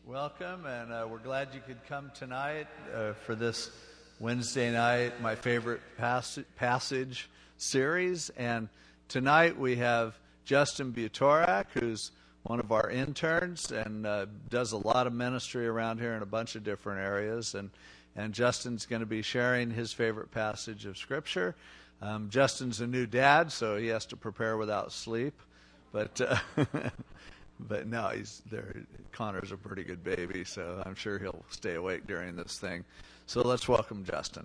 Welcome, and we're glad you could come tonight for this Wednesday night, my favorite passage series. And tonight we have Justin Butorak, who's one of our interns and does a lot of ministry around here in a bunch of different areas. And Justin's going to be sharing his favorite passage of Scripture. Justin's a new dad, so he has to prepare without sleep. But but no, he's there. Connor's a pretty good baby, so I'm sure he'll stay awake during this thing. So let's welcome Justin.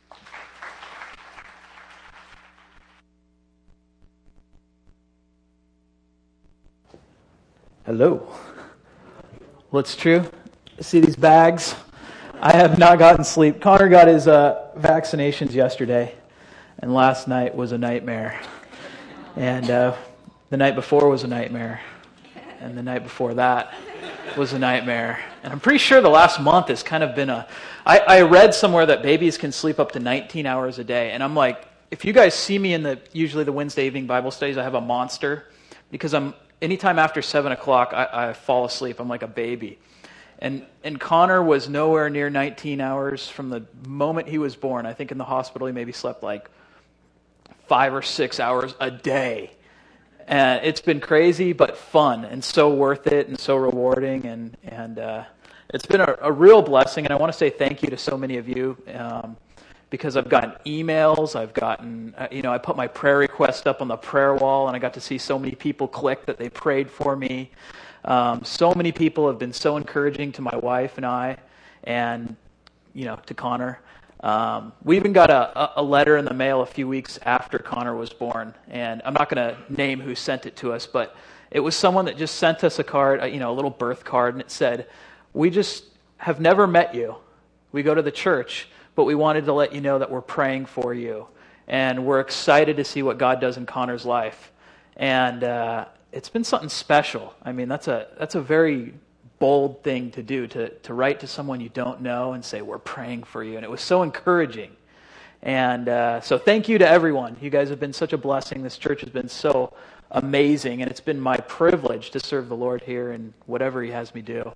Hello. Well, it's true. See these bags? I have not gotten sleep. Connor got his vaccinations yesterday, and last night was a nightmare. And the night before was a nightmare. And the night before that was a nightmare. And I'm pretty sure the last month has kind of been I read somewhere that babies can sleep up to 19 hours a day. And I'm like, if you guys see me in usually the Wednesday evening Bible studies, I have a monster. Because anytime after 7 o'clock, I fall asleep. I'm like a baby. And Connor was nowhere near 19 hours from the moment he was born. I think in the hospital he maybe slept like 5 or 6 hours a day. And it's been crazy, but fun, and so worth it, and so rewarding, and it's been a real blessing. And I want to say thank you to so many of you, because I've gotten emails, I've gotten, I put my prayer request up on the prayer wall, and I got to see so many people click that they prayed for me. So many people have been so encouraging to my wife and I, and to Connor. We even got a letter in the mail a few weeks after Connor was born, and I'm not going to name who sent it to us, but it was someone that just sent us a card, a little birth card, and it said, "We just have never met you. We go to the church, but we wanted to let you know that we're praying for you, and we're excited to see what God does in Connor's life." And it's been something special. I mean, that's a very bold thing to do, to write to someone you don't know and say, "We're praying for you." And it was so encouraging. And so thank you to everyone. You guys have been such a blessing. This church has been so amazing, and it's been my privilege to serve the Lord here in whatever He has me do.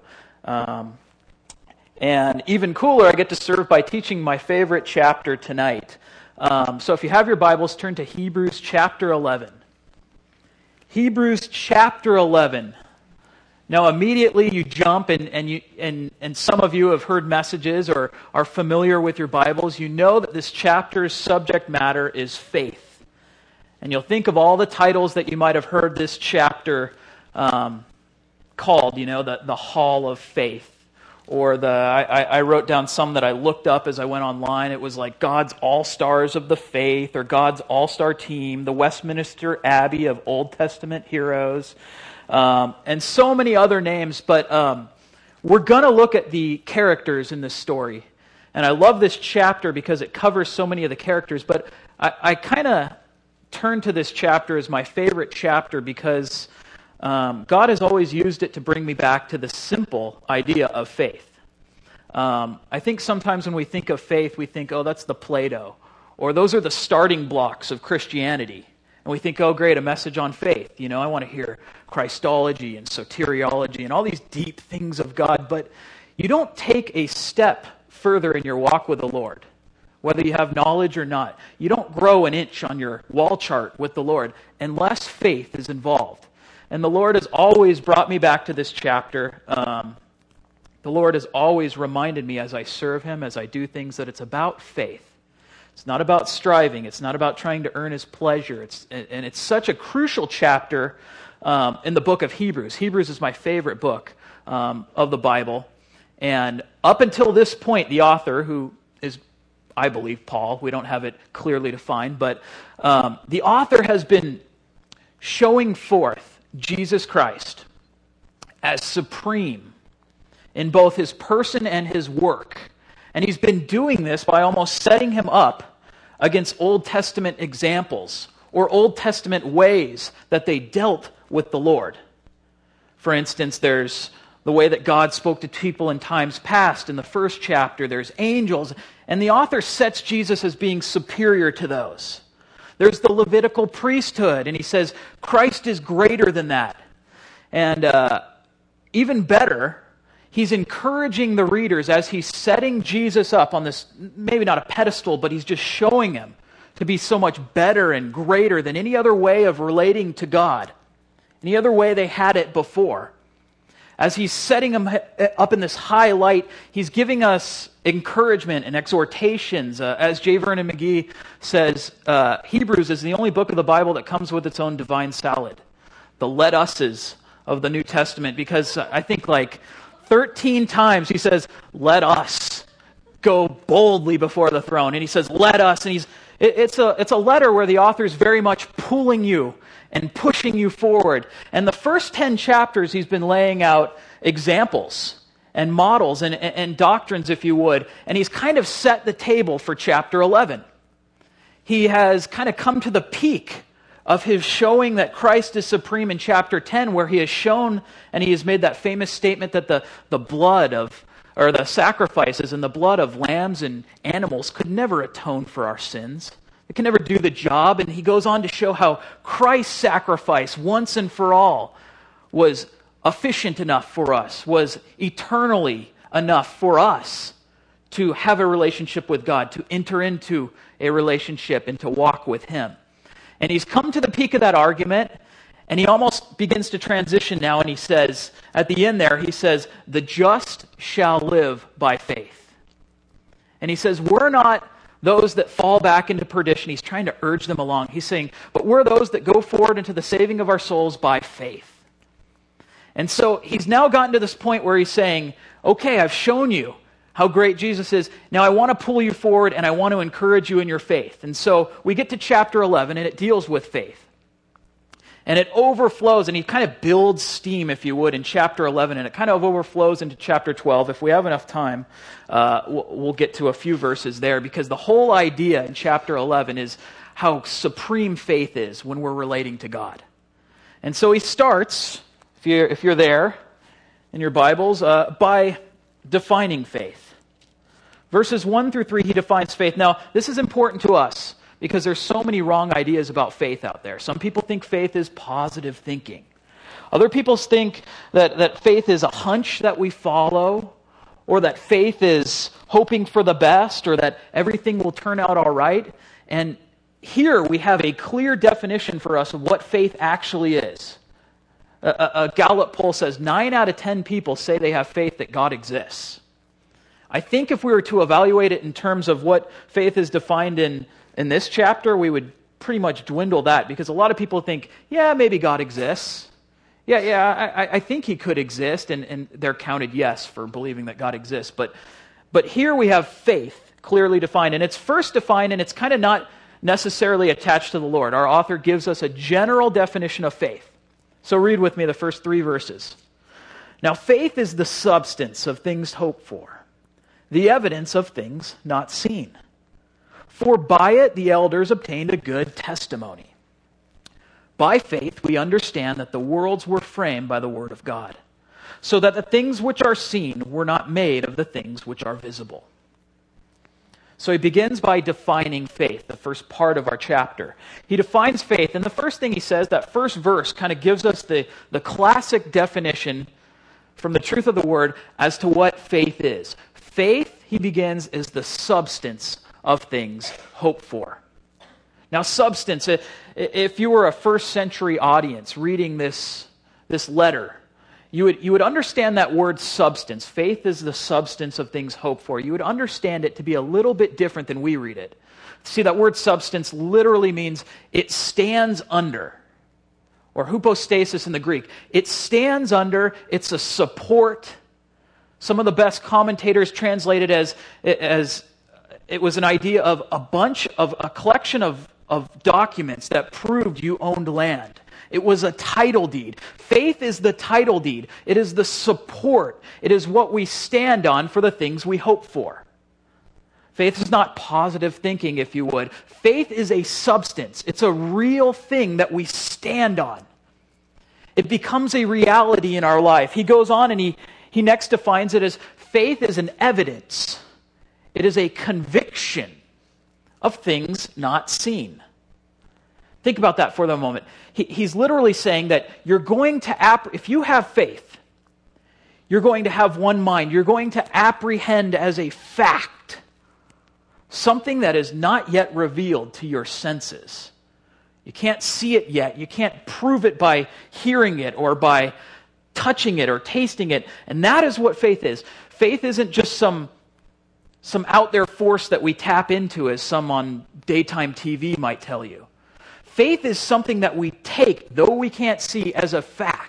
And even cooler, I get to serve by teaching my favorite chapter tonight. So if you have your Bibles, turn to Hebrews chapter 11. Hebrews chapter 11. Now, immediately you jump, and some of you have heard messages or are familiar with your Bibles. You know that this chapter's subject matter is faith. And you'll think of all the titles that you might have heard this chapter called, the Hall of Faith. Or I wrote down some that I looked up as I went online. It was like God's All-Stars of the Faith, or God's All-Star Team, the Westminster Abbey of Old Testament heroes, and so many other names. But we're going to look at the characters in this story. And I love this chapter because it covers so many of the characters. But I kind of turn to this chapter as my favorite chapter because God has always used it to bring me back to the simple idea of faith. I think sometimes when we think of faith, we think, oh, that's the Plato, or those are the starting blocks of Christianity. And we think, oh, great, a message on faith. I want to hear Christology and soteriology and all these deep things of God. But you don't take a step further in your walk with the Lord, whether you have knowledge or not. You don't grow an inch on your wall chart with the Lord unless faith is involved. And the Lord has always brought me back to this chapter. The Lord has always reminded me as I serve Him, as I do things, that it's about faith. It's not about striving. It's not about trying to earn His pleasure. It's such a crucial chapter in the book of Hebrews. Hebrews is my favorite book of the Bible. And up until this point, the author, who is, I believe, Paul, we don't have it clearly defined, but the author has been showing forth Jesus Christ as supreme in both His person and His work. And He's been doing this by almost setting Him up against Old Testament examples or Old Testament ways that they dealt with the Lord. For instance, there's the way that God spoke to people in times past in the first chapter. There's angels, and the author sets Jesus as being superior to those. There's the Levitical priesthood, and he says Christ is greater than that. And even better, he's encouraging the readers as he's setting Jesus up on this, maybe not a pedestal, but he's just showing him to be so much better and greater than any other way of relating to God, any other way they had it before. As he's setting him up in this high light, he's giving us encouragement and exhortations. As J. Vernon McGee says, Hebrews is the only book of the Bible that comes with its own divine salad. The let us's of the New Testament, because I think like 13 times he says, let us go boldly before the throne. And he says, let us. And it's a letter where the author is very much pulling you and pushing you forward. And the first 10 chapters, he's been laying out examples and models and doctrines, if you would. And he's kind of set the table for chapter 11. He has kind of come to the peak of his showing that Christ is supreme in chapter 10, where he has shown and he has made that famous statement that the blood of, or the sacrifices and the blood of lambs and animals could never atone for our sins. It can never do the job. And he goes on to show how Christ's sacrifice once and for all was efficient enough for us, was eternally enough for us to have a relationship with God, to enter into a relationship and to walk with him. And he's come to the peak of that argument, and he almost begins to transition now, and he says, at the end there, he says, the just shall live by faith. And he says, we're not those that fall back into perdition. He's trying to urge them along. He's saying, but we're those that go forward into the saving of our souls by faith. And so he's now gotten to this point where he's saying, okay, I've shown you how great Jesus is. Now I want to pull you forward and I want to encourage you in your faith. And so we get to chapter 11 and it deals with faith. And it overflows, and he kind of builds steam, if you would, in chapter 11, and it kind of overflows into chapter 12. If we have enough time, we'll get to a few verses there, because the whole idea in chapter 11 is how supreme faith is when we're relating to God. And so he starts, if you're there in your Bibles, by defining faith. Verses 1 through 3, he defines faith. Now, this is important to us, because there's so many wrong ideas about faith out there. Some people think faith is positive thinking. Other people think that faith is a hunch that we follow, or that faith is hoping for the best, or that everything will turn out all right. And here we have a clear definition for us of what faith actually is. A Gallup poll says 9 out of 10 people say they have faith that God exists. I think if we were to evaluate it in terms of what faith is defined in this chapter, we would pretty much dwindle that, because a lot of people think, yeah, maybe God exists. I think he could exist, and they're counted yes for believing that God exists. But here we have faith clearly defined, and it's first defined, and it's kind of not necessarily attached to the Lord. Our author gives us a general definition of faith. So read with me the first 3 verses. Now, faith is the substance of things hoped for, the evidence of things not seen. For by it the elders obtained a good testimony. By faith we understand that the worlds were framed by the word of God, so that the things which are seen were not made of the things which are visible. So he begins by defining faith, the first part of our chapter. He defines faith, and the first thing he says, that first verse kind of gives us the classic definition from the truth of the word as to what faith is. Faith, he begins, is the substance of things hoped for. Now, substance, if you were a first century audience reading this letter, you would understand that word substance. Faith is the substance of things hoped for. You would understand it to be a little bit different than we read it. See, that word substance literally means it stands under, or hypostasis in the Greek. It stands under, it's a support. Some of the best commentators translate it as it was an idea of a collection of documents that proved you owned land. It was a title deed. Faith is the title deed. It is the support. It is what we stand on for the things we hope for. Faith is not positive thinking, if you would. Faith is a substance. It's a real thing that we stand on. It becomes a reality in our life. He goes on and he next defines it as faith is an evidence. It is a conviction of things not seen. Think about that for the moment. He's literally saying that you're going to, if you have faith, You're going to have one mind. You're going to apprehend as a fact something that is not yet revealed to your senses. You can't see it yet. You can't prove it by hearing it or by touching it or tasting it. And that is what faith is. Faith isn't just some out there force that we tap into, as some on daytime TV might tell you. Faith is something that we take, though we can't see, as a fact.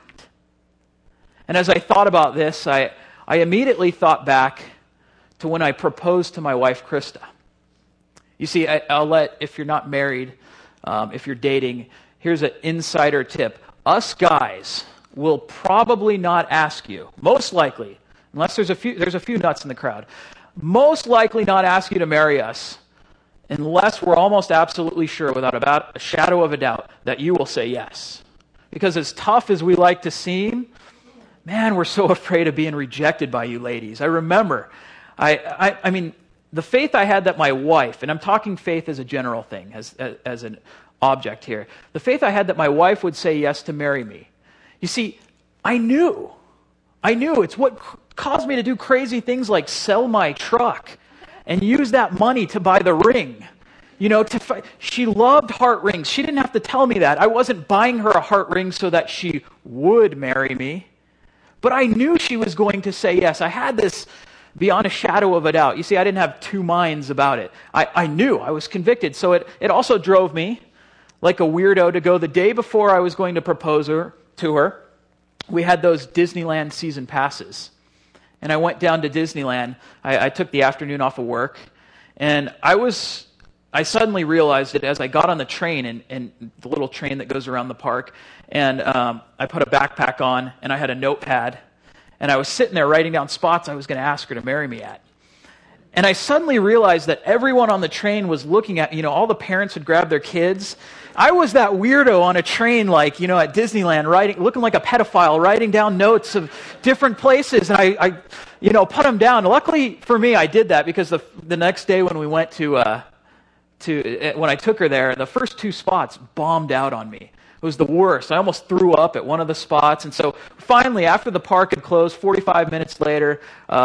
And as I thought about this, I immediately thought back to when I proposed to my wife, Krista. You see, if you're not married, if you're dating, here's an insider tip. Us guys will probably not ask you, most likely, unless there's a few nuts in the crowd, most likely not ask you to marry us unless we're almost absolutely sure, without about a shadow of a doubt, that you will say yes. Because as tough as we like to seem, man, we're so afraid of being rejected by you ladies. I remember, I mean, the faith I had that my wife, and I'm talking faith as a general thing, as an object here, the faith I had that my wife would say yes to marry me. You see, I knew it's what caused me to do crazy things like sell my truck and use that money to buy the ring. You know, she loved heart rings. She didn't have to tell me that. I wasn't buying her a heart ring so that she would marry me. But I knew she was going to say yes. I had this beyond a shadow of a doubt. You see, I didn't have two minds about it. I knew. I was convicted. So it also drove me, like a weirdo, to go the day before I was going to propose to her. We had those Disneyland season passes. And I went down to Disneyland. I took the afternoon off of work. And I suddenly realized that as I got on the train, and the little train that goes around the park, and I put a backpack on, and I had a notepad, and I was sitting there writing down spots I was going to ask her to marry me at. And I suddenly realized that everyone on the train was looking at, all the parents would grab their kids. I was that weirdo on a train, like, at Disneyland, looking like a pedophile, writing down notes of different places, and I put them down. Luckily for me, I did that, because the next day when we went when I took her there, the first two spots bombed out on me. It was the worst. I almost threw up at one of the spots. And so finally, after the park had closed, 45 minutes later,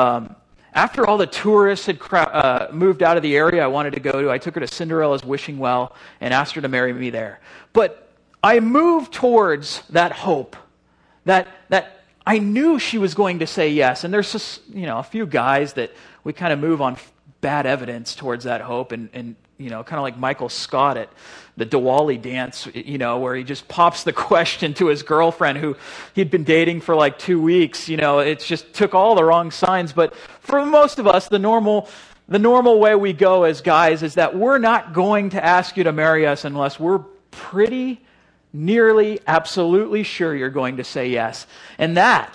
after all the tourists had moved out of the area I wanted to go to, I took her to Cinderella's Wishing Well and asked her to marry me there. But I moved towards that hope, that I knew she was going to say yes. And there's just, a few guys that we kind of move on bad evidence towards that hope, and kind of like Michael Scott at the Diwali dance, where he just pops the question to his girlfriend who he'd been dating for like 2 weeks. It just took all the wrong signs. But for most of us, the normal way we go as guys is that we're not going to ask you to marry us unless we're pretty nearly absolutely sure you're going to say yes. And that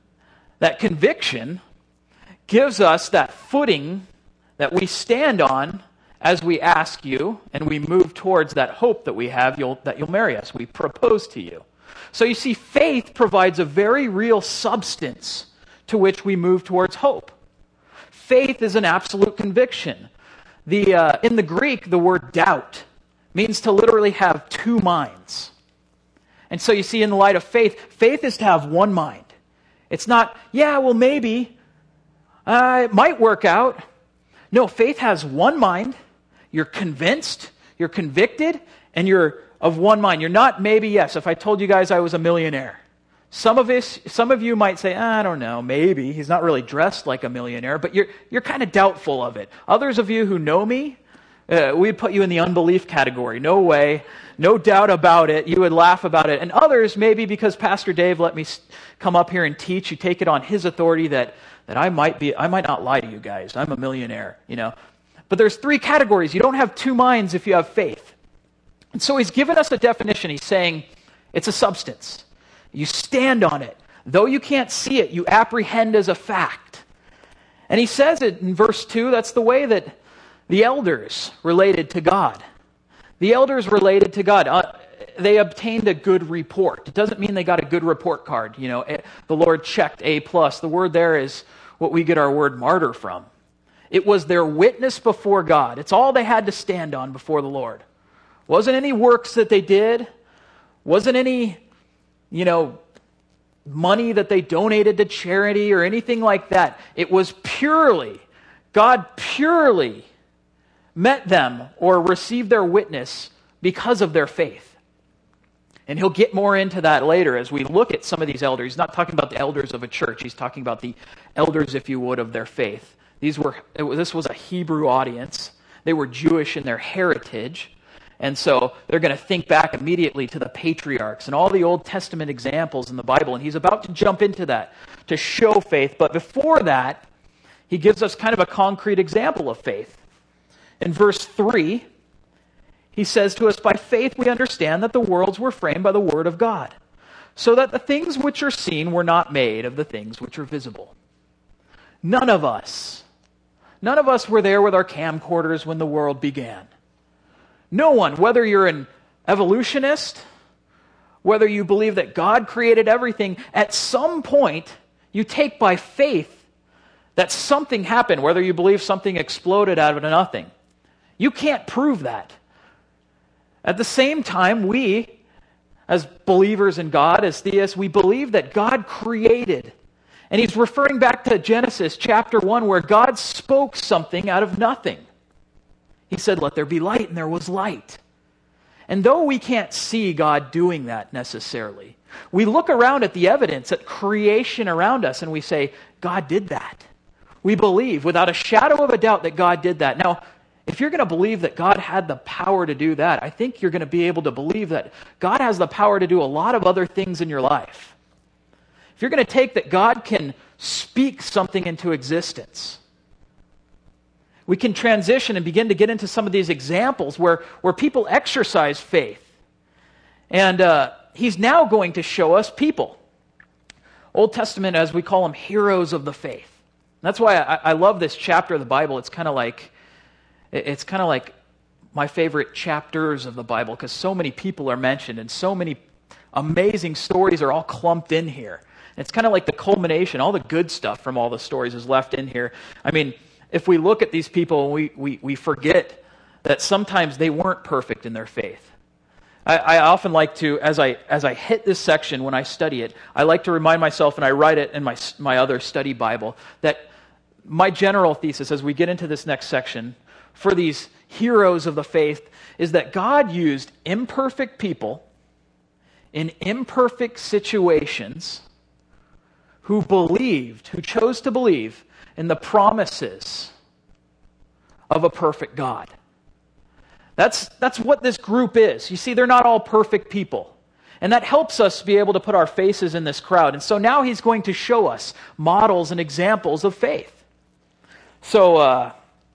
conviction gives us that footing that we stand on as we ask you, and we move towards that hope that we have that you'll marry us. We propose to you. So you see, faith provides a very real substance to which we move towards hope. Faith is an absolute conviction. In the Greek, the word doubt means to literally have two minds. And so you see, in the light of faith is to have one mind. It's not, maybe, it might work out. No, faith has one mind. You're convinced, you're convicted, and you're of one mind. You're not maybe yes. If I told you guys I was a millionaire, some of you might say, I don't know, maybe. He's not really dressed like a millionaire, but you're kind of doubtful of it. Others of you who know me, we'd put you in the unbelief category. No way, no doubt about it. You would laugh about it. And others, maybe because Pastor Dave let me come up here and teach, you take it on his authority that I might not lie to you guys. I'm a millionaire, But there's three categories. You don't have two minds if you have faith. And so he's given us a definition. He's saying it's a substance. You stand on it. Though you can't see it, you apprehend as a fact. And he says it in verse 2, that's the way that the elders related to God. The elders related to God. They obtained a good report. It doesn't mean they got a good report card. The Lord checked A+. The word there is what we get our word martyr from. It was their witness before God. It's all they had to stand on before the Lord. Wasn't any works that they did. Wasn't any, money that they donated to charity or anything like that. It was purely, God purely met them or received their witness because of their faith. And he'll get more into that later as we look at some of these elders. He's not talking about the elders of a church. He's talking about the elders, if you would, of their faith. This was a Hebrew audience. They were Jewish in their heritage. And so they're going to think back immediately to the patriarchs and all the Old Testament examples in the Bible. And he's about to jump into that to show faith. But before that, he gives us kind of a concrete example of faith. In verse 3, he says to us, "By faith we understand that the worlds were framed by the word of God, so that the things which are seen were not made of the things which are visible." None of us were there with our camcorders when the world began. No one, whether you're an evolutionist, whether you believe that God created everything, at some point you take by faith that something happened, whether you believe something exploded out of nothing. You can't prove that. At the same time, we, as believers in God, as theists, we believe that God created. And he's referring back to Genesis chapter 1, where God spoke something out of nothing. He said, "Let there be light," and there was light. And though we can't see God doing that necessarily, we look around at the evidence, at creation around us, and we say, God did that. We believe without a shadow of a doubt that God did that. Now, if you're going to believe that God had the power to do that, I think you're going to be able to believe that God has the power to do a lot of other things in your life. If you're going to take that God can speak something into existence, we can transition and begin to get into some of these examples where people exercise faith. And he's now going to show us people. Old Testament, as we call them, heroes of the faith. And that's why I love this chapter of the Bible. It's kind of like my favorite chapters of the Bible, because so many people are mentioned and so many amazing stories are all clumped in here. And it's kind of like the culmination. All the good stuff from all the stories is left in here. I mean, if we look at these people, we forget that sometimes they weren't perfect in their faith. I often like to, as I hit this section when I study it, I like to remind myself, and I write it in my other study Bible, that my general thesis as we get into this next section for these heroes of the faith is that God used imperfect people in imperfect situations who chose to believe in the promises of a perfect God. That's what this group is. You see, they're not all perfect people. And that helps us be able to put our faces in this crowd. And so now he's going to show us models and examples of faith. So,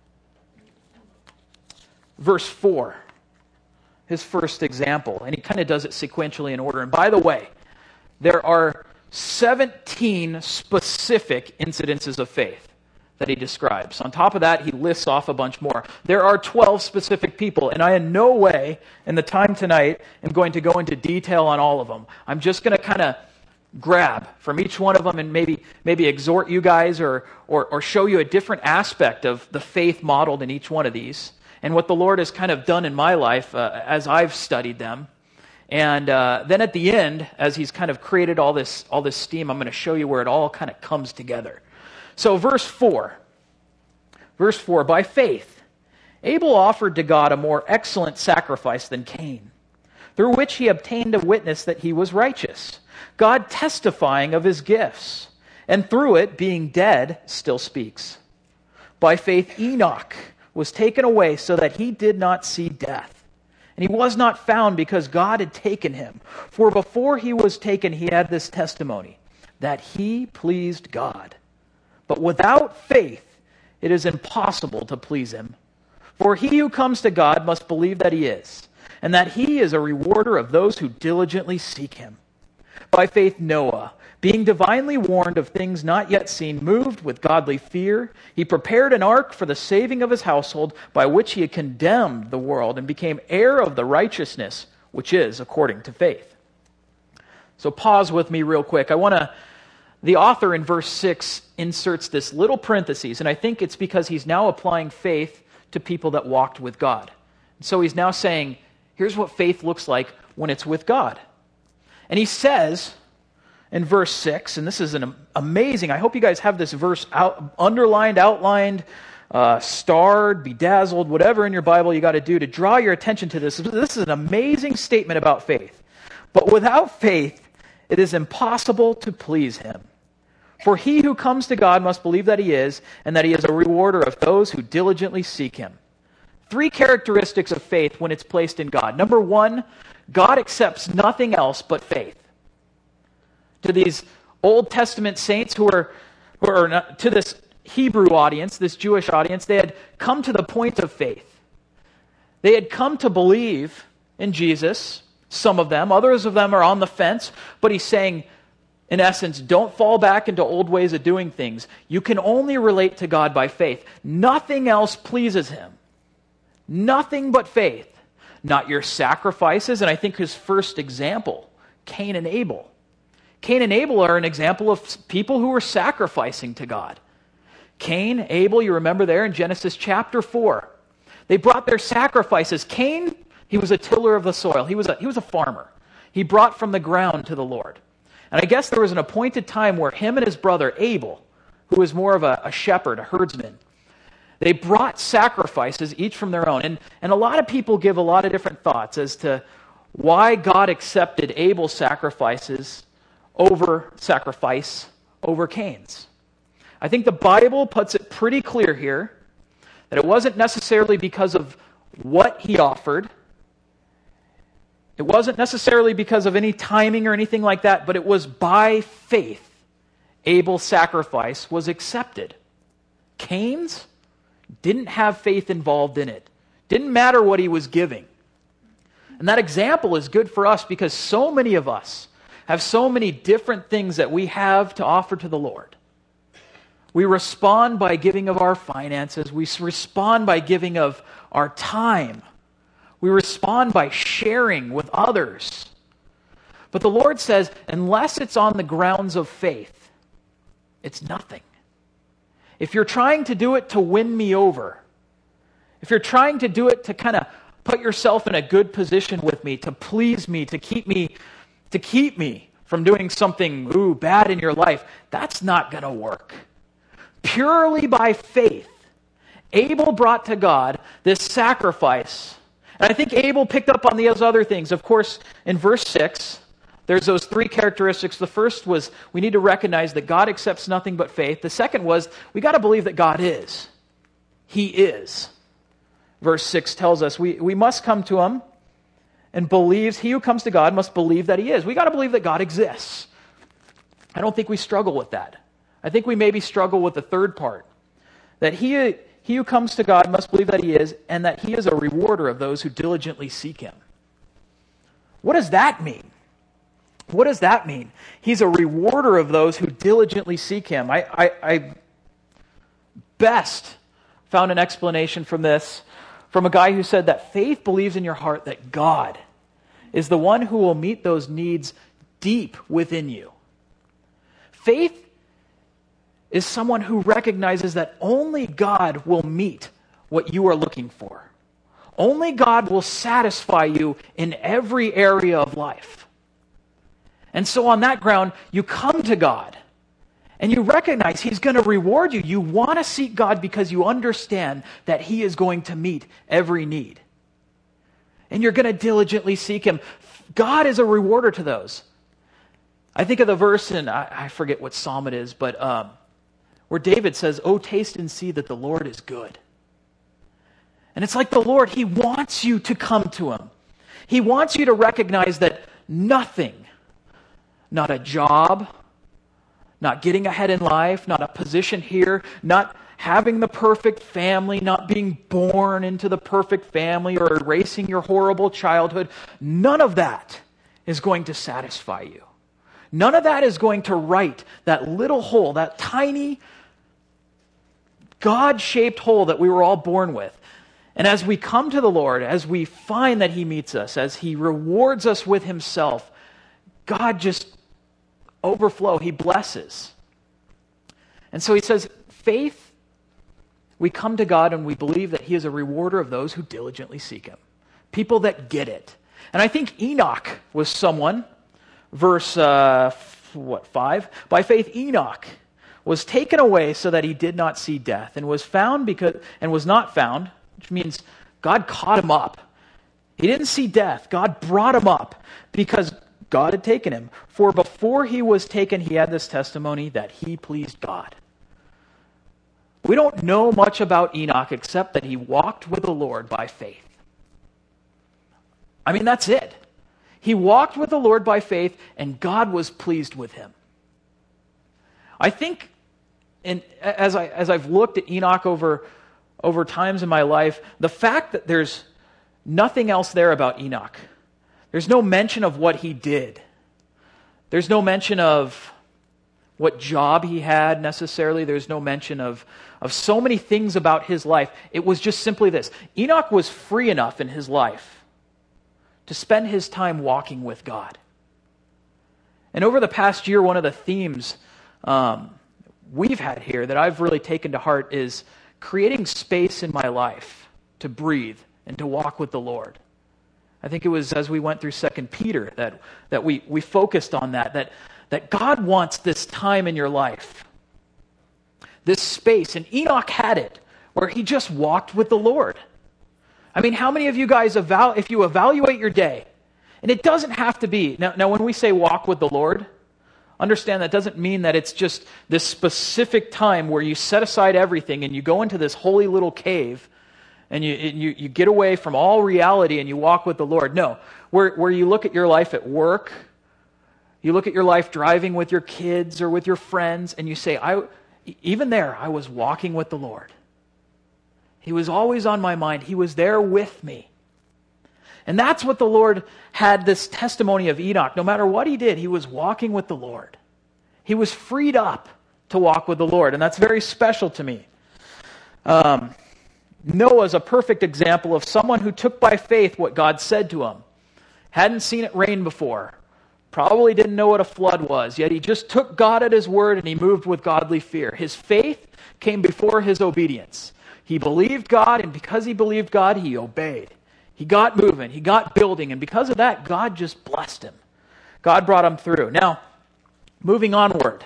verse 4, his first example. And he kind of does it sequentially in order. And by the way, there are 17 specific incidences of faith that he describes. On top of that, he lists off a bunch more. There are 12 specific people, and I in no way, in the time tonight, am going to go into detail on all of them. I'm just going to kind of grab from each one of them and maybe exhort you guys or show you a different aspect of the faith modeled in each one of these, and what the Lord has kind of done in my life as I've studied them. And then at the end, as he's kind of created all this steam, I'm going to show you where it all kind of comes together. So verse 4, by faith, Abel offered to God a more excellent sacrifice than Cain, through which he obtained a witness that he was righteous, God testifying of his gifts, and through it, being dead, still speaks. By faith, Enoch was taken away so that he did not see death. And he was not found because God had taken him. For before he was taken, he had this testimony, that he pleased God. But without faith, it is impossible to please him. For he who comes to God must believe that he is, and that he is a rewarder of those who diligently seek him. By faith, Noah, being divinely warned of things not yet seen, moved with godly fear, he prepared an ark for the saving of his household, by which he had condemned the world and became heir of the righteousness which is according to faith. So pause with me real quick. The author in verse 6 inserts this little parenthesis, and I think it's because he's now applying faith to people that walked with God. So he's now saying, here's what faith looks like when it's with God. And he says, in verse 6, and this is an amazing, I hope you guys have this verse underlined, outlined, starred, bedazzled, whatever in your Bible you got to do to draw your attention to this. This is an amazing statement about faith. But without faith, it is impossible to please him. For he who comes to God must believe that he is, and that he is a rewarder of those who diligently seek him. 3 characteristics of faith when it's placed in God. Number 1, God accepts nothing else but faith. To these Old Testament saints who are to this Hebrew audience, this Jewish audience, they had come to the point of faith. They had come to believe in Jesus, some of them. Others of them are on the fence, but he's saying, in essence, don't fall back into old ways of doing things. You can only relate to God by faith. Nothing else pleases him. Nothing but faith. Not your sacrifices. And I think his first example, Cain and Abel. Cain and Abel are an example of people who were sacrificing to God. Cain, Abel, you remember there in Genesis chapter 4. They brought their sacrifices. Cain, he was a tiller of the soil. He was a farmer. He brought from the ground to the Lord. And I guess there was an appointed time where him and his brother Abel, who was more of a shepherd, a herdsman, they brought sacrifices, each from their own. And a lot of people give a lot of different thoughts as to why God accepted Abel's sacrifice over Cain's. I think the Bible puts it pretty clear here that it wasn't necessarily because of what he offered. It wasn't necessarily because of any timing or anything like that, but it was by faith Abel's sacrifice was accepted. Cain's didn't have faith involved in it. Didn't matter what he was giving. And that example is good for us because so many of us have so many different things that we have to offer to the Lord. We respond by giving of our finances. We respond by giving of our time. We respond by sharing with others. But the Lord says, unless it's on the grounds of faith, it's nothing. If you're trying to do it to win me over, if you're trying to do it to kind of put yourself in a good position with me, to please me, to keep me from doing something bad in your life, that's not going to work. Purely by faith, Abel brought to God this sacrifice. And I think Abel picked up on those other things. Of course, in verse 6, there's those 3 characteristics. The first was we need to recognize that God accepts nothing but faith. The second was we got to believe that God is. He is. Verse 6 tells us we must come to him and believes, he who comes to God must believe that he is. We got to believe that God exists. I don't think we struggle with that. I think we maybe struggle with the third part. That he who comes to God must believe that he is, and that he is a rewarder of those who diligently seek him. What does that mean? What does that mean? He's a rewarder of those who diligently seek him. I best found an explanation from this from a guy who said that faith believes in your heart that God is the one who will meet those needs deep within you. Faith is someone who recognizes that only God will meet what you are looking for. Only God will satisfy you in every area of life. And so on that ground, you come to God and you recognize he's going to reward you. You want to seek God because you understand that he is going to meet every need. And you're going to diligently seek him. God is a rewarder to those. I think of the verse in, I forget what psalm it is, but where David says, "Oh, taste and see that the Lord is good." And it's like the Lord, he wants you to come to him. He wants you to recognize that nothing, not a job, not getting ahead in life, not a position here, not having the perfect family, not being born into the perfect family or erasing your horrible childhood, none of that is going to satisfy you. None of that is going to right that little hole, that tiny God-shaped hole that we were all born with. And as we come to the Lord, as we find that he meets us, as he rewards us with himself, God just overflow. He blesses. And so he says, faith, we come to God and we believe that he is a rewarder of those who diligently seek him. People that get it. And I think Enoch was someone, verse 5. By faith Enoch was taken away so that he did not see death, and was not found, which means God caught him up. He didn't see death. God brought him up because God had taken him. For before he was taken, he had this testimony that he pleased God. We don't know much about Enoch except that he walked with the Lord by faith. I mean, that's it. He walked with the Lord by faith, and God was pleased with him. I think, as I've looked at Enoch over times in my life, the fact that there's nothing else there about Enoch, there's no mention of what he did. There's no mention of what job he had necessarily. There's no mention of so many things about his life. It was just simply this. Enoch was free enough in his life to spend his time walking with God. And over the past year, one of the themes we've had here that I've really taken to heart is creating space in my life to breathe and to walk with the Lord. I think it was as we went through 2 Peter that we focused on that God wants this time in your life, this space. And Enoch had it, where he just walked with the Lord. I mean, how many of you guys, if you evaluate your day, and it doesn't have to be, now when we say walk with the Lord, understand that doesn't mean that it's just this specific time where you set aside everything and you go into this holy little cave and you get away from all reality and you walk with the Lord. No, where you look at your life at work, you look at your life driving with your kids or with your friends, and you say, even there, I was walking with the Lord. He was always on my mind. He was there with me. And that's what the Lord had this testimony of Enoch. No matter what he did, he was walking with the Lord. He was freed up to walk with the Lord, and that's very special to me. Noah's a perfect example of someone who took by faith what God said to him. Hadn't seen it rain before. Probably didn't know what a flood was, yet he just took God at his word and he moved with godly fear. His faith came before his obedience. He believed God, and because he believed God, he obeyed. He got moving, he got building, and because of that, God just blessed him. God brought him through. Now, moving onward.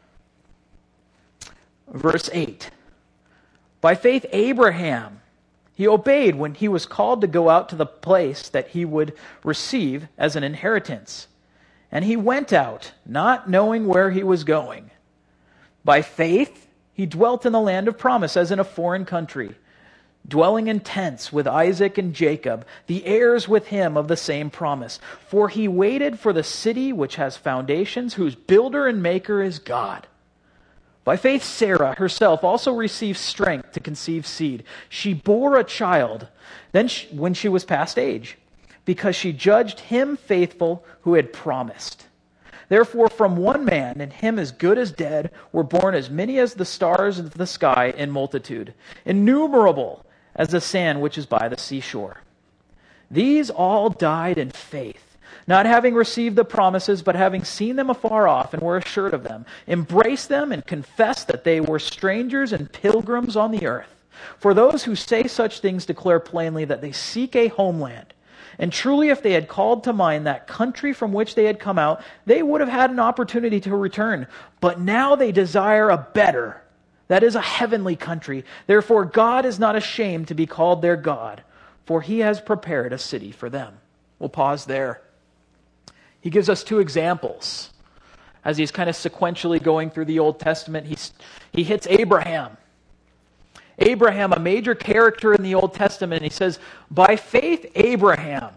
Verse 8. By faith, Abraham, he obeyed when he was called to go out to the place that he would receive as an inheritance. And he went out, not knowing where he was going. By faith, he dwelt in the land of promise as in a foreign country, dwelling in tents with Isaac and Jacob, the heirs with him of the same promise. For he waited for the city which has foundations, whose builder and maker is God. By faith, Sarah herself also received strength to conceive seed. She bore a child when she was past age, because she judged him faithful who had promised. Therefore, from one man, and him as good as dead, were born as many as the stars of the sky in multitude, innumerable as the sand which is by the seashore. These all died in faith, not having received the promises, but having seen them afar off and were assured of them, embraced them and confessed that they were strangers and pilgrims on the earth. For those who say such things declare plainly that they seek a homeland. And truly, if they had called to mind that country from which they had come out, they would have had an opportunity to return. But now they desire a better, that is, a heavenly country. Therefore, God is not ashamed to be called their God, for he has prepared a city for them. We'll pause there. He gives us two examples. As he's kind of sequentially going through the Old Testament, he hits Abraham. Abraham, a major character in the Old Testament, he says, by faith, Abraham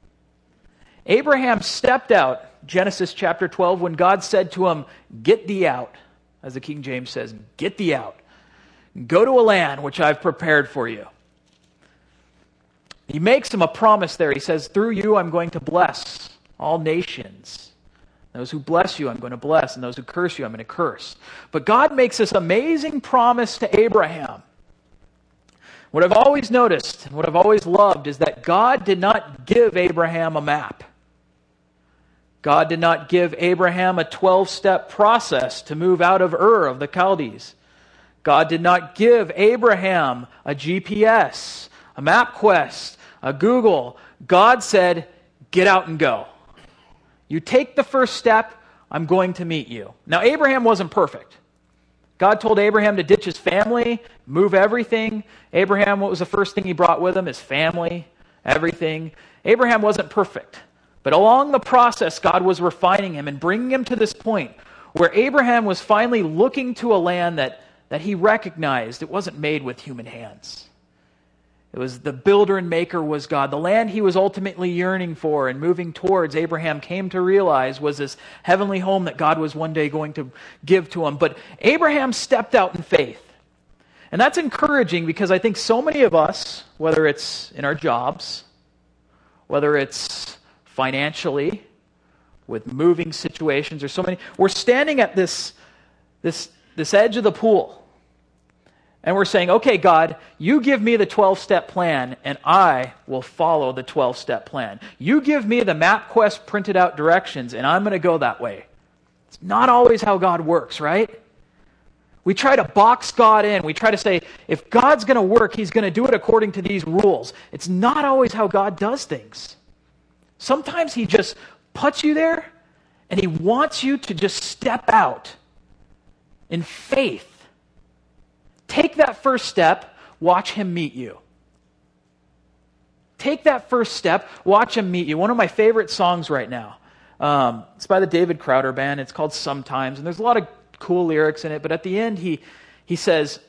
stepped out, Genesis chapter 12, when God said to him, get thee out, as the King James says, get thee out. Go to a land which I've prepared for you. He makes him a promise there. He says, through you I'm going to bless all nations. Those who bless you I'm going to bless, and those who curse you I'm going to curse. But God makes this amazing promise to Abraham. What I've always noticed, and what I've always loved, is that God did not give Abraham a map. God did not give Abraham a 12-step process to move out of Ur of the Chaldees. God did not give Abraham a GPS, a MapQuest, a Google. God said, get out and go. You take the first step, I'm going to meet you. Now, Abraham wasn't perfect. God told Abraham to ditch his family, move everything. Abraham, what was the first thing he brought with him? His family, everything. Abraham wasn't perfect. But along the process, God was refining him and bringing him to this point where Abraham was finally looking to a land that he recognized it wasn't made with human hands. It was the builder and maker was God. The land he was ultimately yearning for and moving towards, Abraham came to realize was this heavenly home that God was one day going to give to him. But Abraham stepped out in faith. And that's encouraging because I think so many of us, whether it's in our jobs, whether it's financially, with moving situations, or so many, we're standing at this edge of the pool. And we're saying, okay, God, you give me the 12-step plan, and I will follow the 12-step plan. You give me the MapQuest printed out directions, and I'm going to go that way. It's not always how God works, right? We try to box God in. We try to say, if God's going to work, he's going to do it according to these rules. It's not always how God does things. Sometimes he just puts you there, and he wants you to just step out in faith. Take that first step, watch him meet you. Take that first step, watch him meet you. One of my favorite songs right now. It's by the David Crowder Band. It's called Sometimes, and there's a lot of cool lyrics in it, but at the end he says,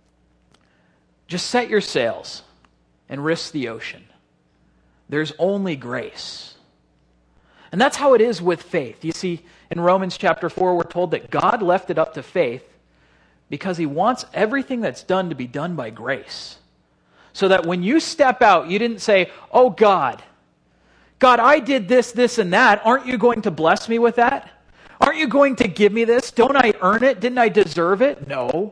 just set your sails and risk the ocean. There's only grace. And that's how it is with faith. You see, in Romans chapter 4, we're told that God left it up to faith because he wants everything that's done to be done by grace. So that when you step out, you didn't say, oh God, I did this, this, and that. Aren't you going to bless me with that? Aren't you going to give me this? Don't I earn it? Didn't I deserve it? No,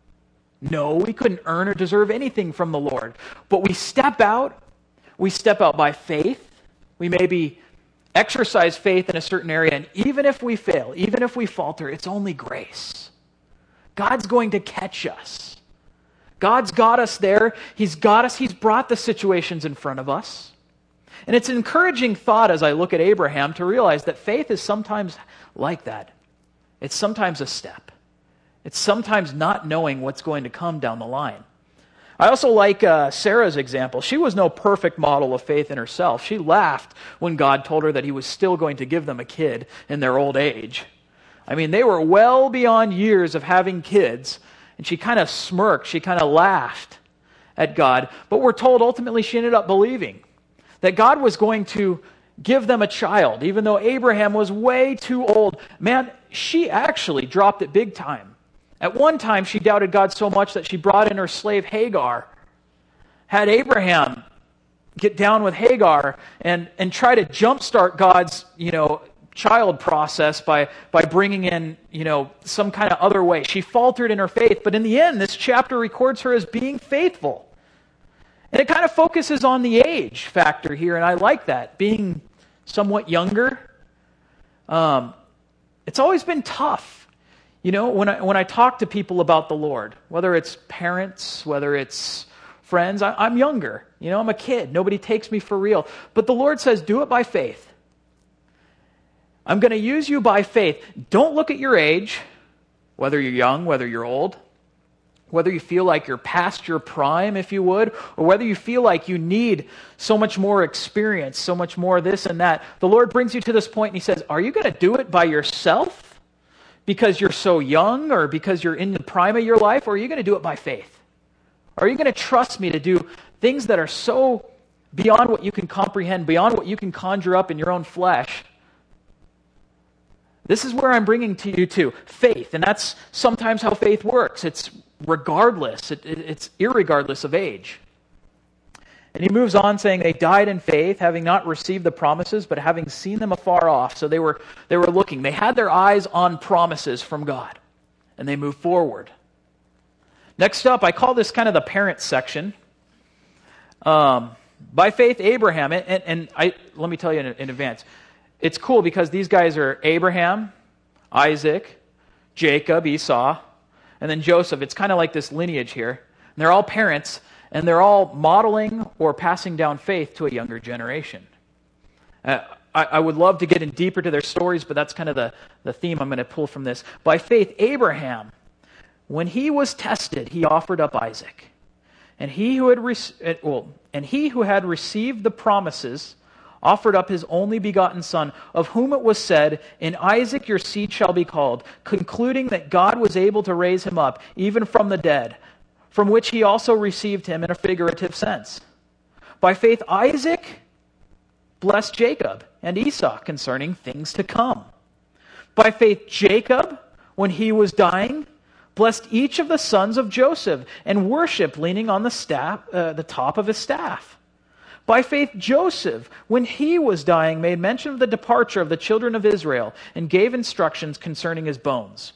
we couldn't earn or deserve anything from the Lord. But we step out by faith. We maybe exercise faith in a certain area, and even if we fail, even if we falter, it's only grace. God's going to catch us. God's got us there. He's got us. He's brought the situations in front of us. And it's an encouraging thought as I look at Abraham to realize that faith is sometimes like that. It's sometimes a step. It's sometimes not knowing what's going to come down the line. I also like Sarah's example. She was no perfect model of faith in herself. She laughed when God told her that he was still going to give them a kid in their old age. I mean, they were well beyond years of having kids, and she kind of smirked, she kind of laughed at God. But we're told ultimately she ended up believing that God was going to give them a child, even though Abraham was way too old. Man, she actually dropped it big time. At one time, she doubted God so much that she brought in her slave Hagar, had Abraham get down with Hagar and try to jumpstart God's, child process by bringing in, some kind of other way. She faltered in her faith, but in the end, this chapter records her as being faithful. And it kind of focuses on the age factor here, and I like that, being somewhat younger. It's always been tough. When I talk to people about the Lord, whether it's parents, whether it's friends, I'm younger. I'm a kid. Nobody takes me for real. But the Lord says, do it by faith. I'm going to use you by faith. Don't look at your age, whether you're young, whether you're old, whether you feel like you're past your prime, if you would, or whether you feel like you need so much more experience, so much more this and that. The Lord brings you to this point and he says, are you going to do it by yourself because you're so young or because you're in the prime of your life, or are you going to do it by faith? Are you going to trust me to do things that are so beyond what you can comprehend, beyond what you can conjure up in your own flesh? This is where I'm bringing to you to faith, and that's sometimes how faith works. It's regardless, it's irregardless of age. And he moves on saying they died in faith, having not received the promises, but having seen them afar off. So they were looking. They had their eyes on promises from God, and they moved forward. Next up, I call this kind of the parent section. By faith, Abraham, and let me tell you in advance, it's cool because these guys are Abraham, Isaac, Jacob, Esau, and then Joseph. It's kind of like this lineage here. And they're all parents, and they're all modeling or passing down faith to a younger generation. I would love to get in deeper to their stories, but that's kind of the theme I'm going to pull from this. By faith, Abraham, when he was tested, he offered up Isaac. And he who had received the promises offered up his only begotten son, of whom it was said, "In Isaac your seed shall be called," concluding that God was able to raise him up, even from the dead, from which he also received him in a figurative sense. By faith, Isaac blessed Jacob and Esau concerning things to come. By faith, Jacob, when he was dying, blessed each of the sons of Joseph and worshipped leaning on the top of his staff. By faith, Joseph, when he was dying, made mention of the departure of the children of Israel and gave instructions concerning his bones.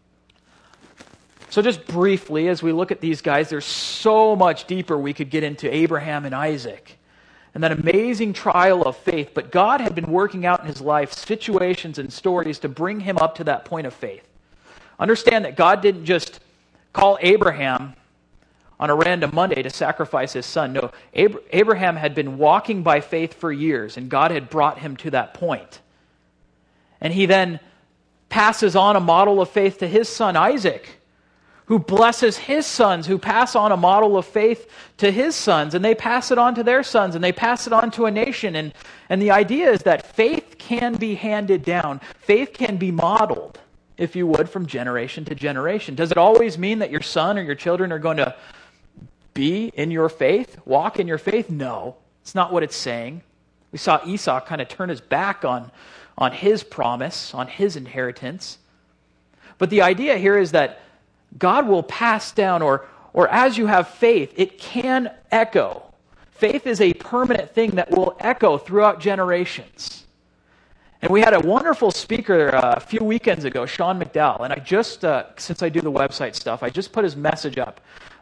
So just briefly, as we look at these guys, there's so much deeper we could get into Abraham and Isaac and that amazing trial of faith. But God had been working out in his life situations and stories to bring him up to that point of faith. Understand that God didn't just call Abraham on a random Monday to sacrifice his son. No, Abraham had been walking by faith for years, and God had brought him to that point. And he then passes on a model of faith to his son Isaac, who blesses his sons, who pass on a model of faith to his sons, and they pass it on to their sons, and they pass it on to a nation. And the idea is that faith can be handed down. Faith can be modeled, if you would, from generation to generation. Does it always mean that your son or your children are going to be in your faith, walk in your faith? No, it's not what it's saying. We saw Esau kind of turn his back on his promise, on his inheritance. But the idea here is that God will pass down, or as you have faith, it can echo. Faith is a permanent thing that will echo throughout generations. And we had a wonderful speaker a few weekends ago, Sean McDowell, and I just, since I do the website stuff, I just put his message up.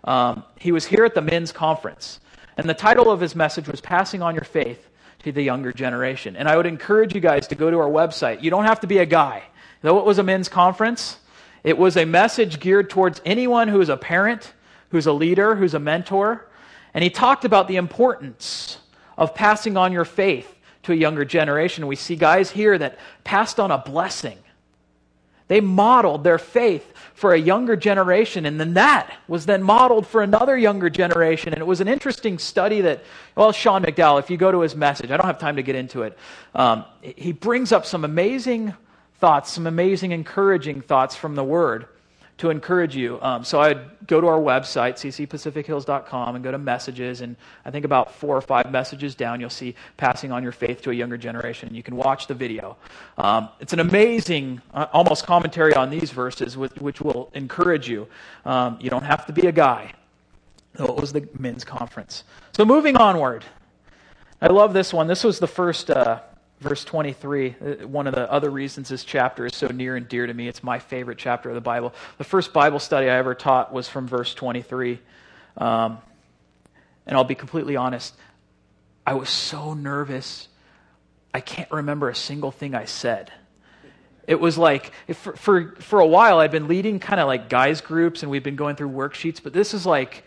He was here at the men's conference, and the title of his message was Passing on Your Faith to the Younger Generation. And I would encourage you guys to go to our website. You don't have to be a guy. Though it was a men's conference, it was a message geared towards anyone who is a parent, who's a leader, who's a mentor. And he talked about the importance of passing on your faith to a younger generation. We see guys here that passed on a blessing. They modeled their faith for a younger generation, and then that was then modeled for another younger generation. And it was an interesting study that, Sean McDowell, if you go to his message, I don't have time to get into it, he brings up some amazing thoughts, some amazing encouraging thoughts from the Word to encourage you. So I'd go to our website, ccpacifichills.com, and go to messages, and I think about 4 or 5 messages down, you'll see Passing on Your Faith to a Younger Generation. You can watch the video. It's an amazing, almost commentary on these verses, which will encourage you. You don't have to be a guy. So it was the men's conference. So moving onward. I love this one. This was the first... Verse 23, one of the other reasons this chapter is so near and dear to me. It's my favorite chapter of the Bible. The first Bible study I ever taught was from verse 23. And I'll be completely honest, I was so nervous, I can't remember a single thing I said. It was like, for a while I'd been leading kind of like guys groups, and we've been going through worksheets, but this is like,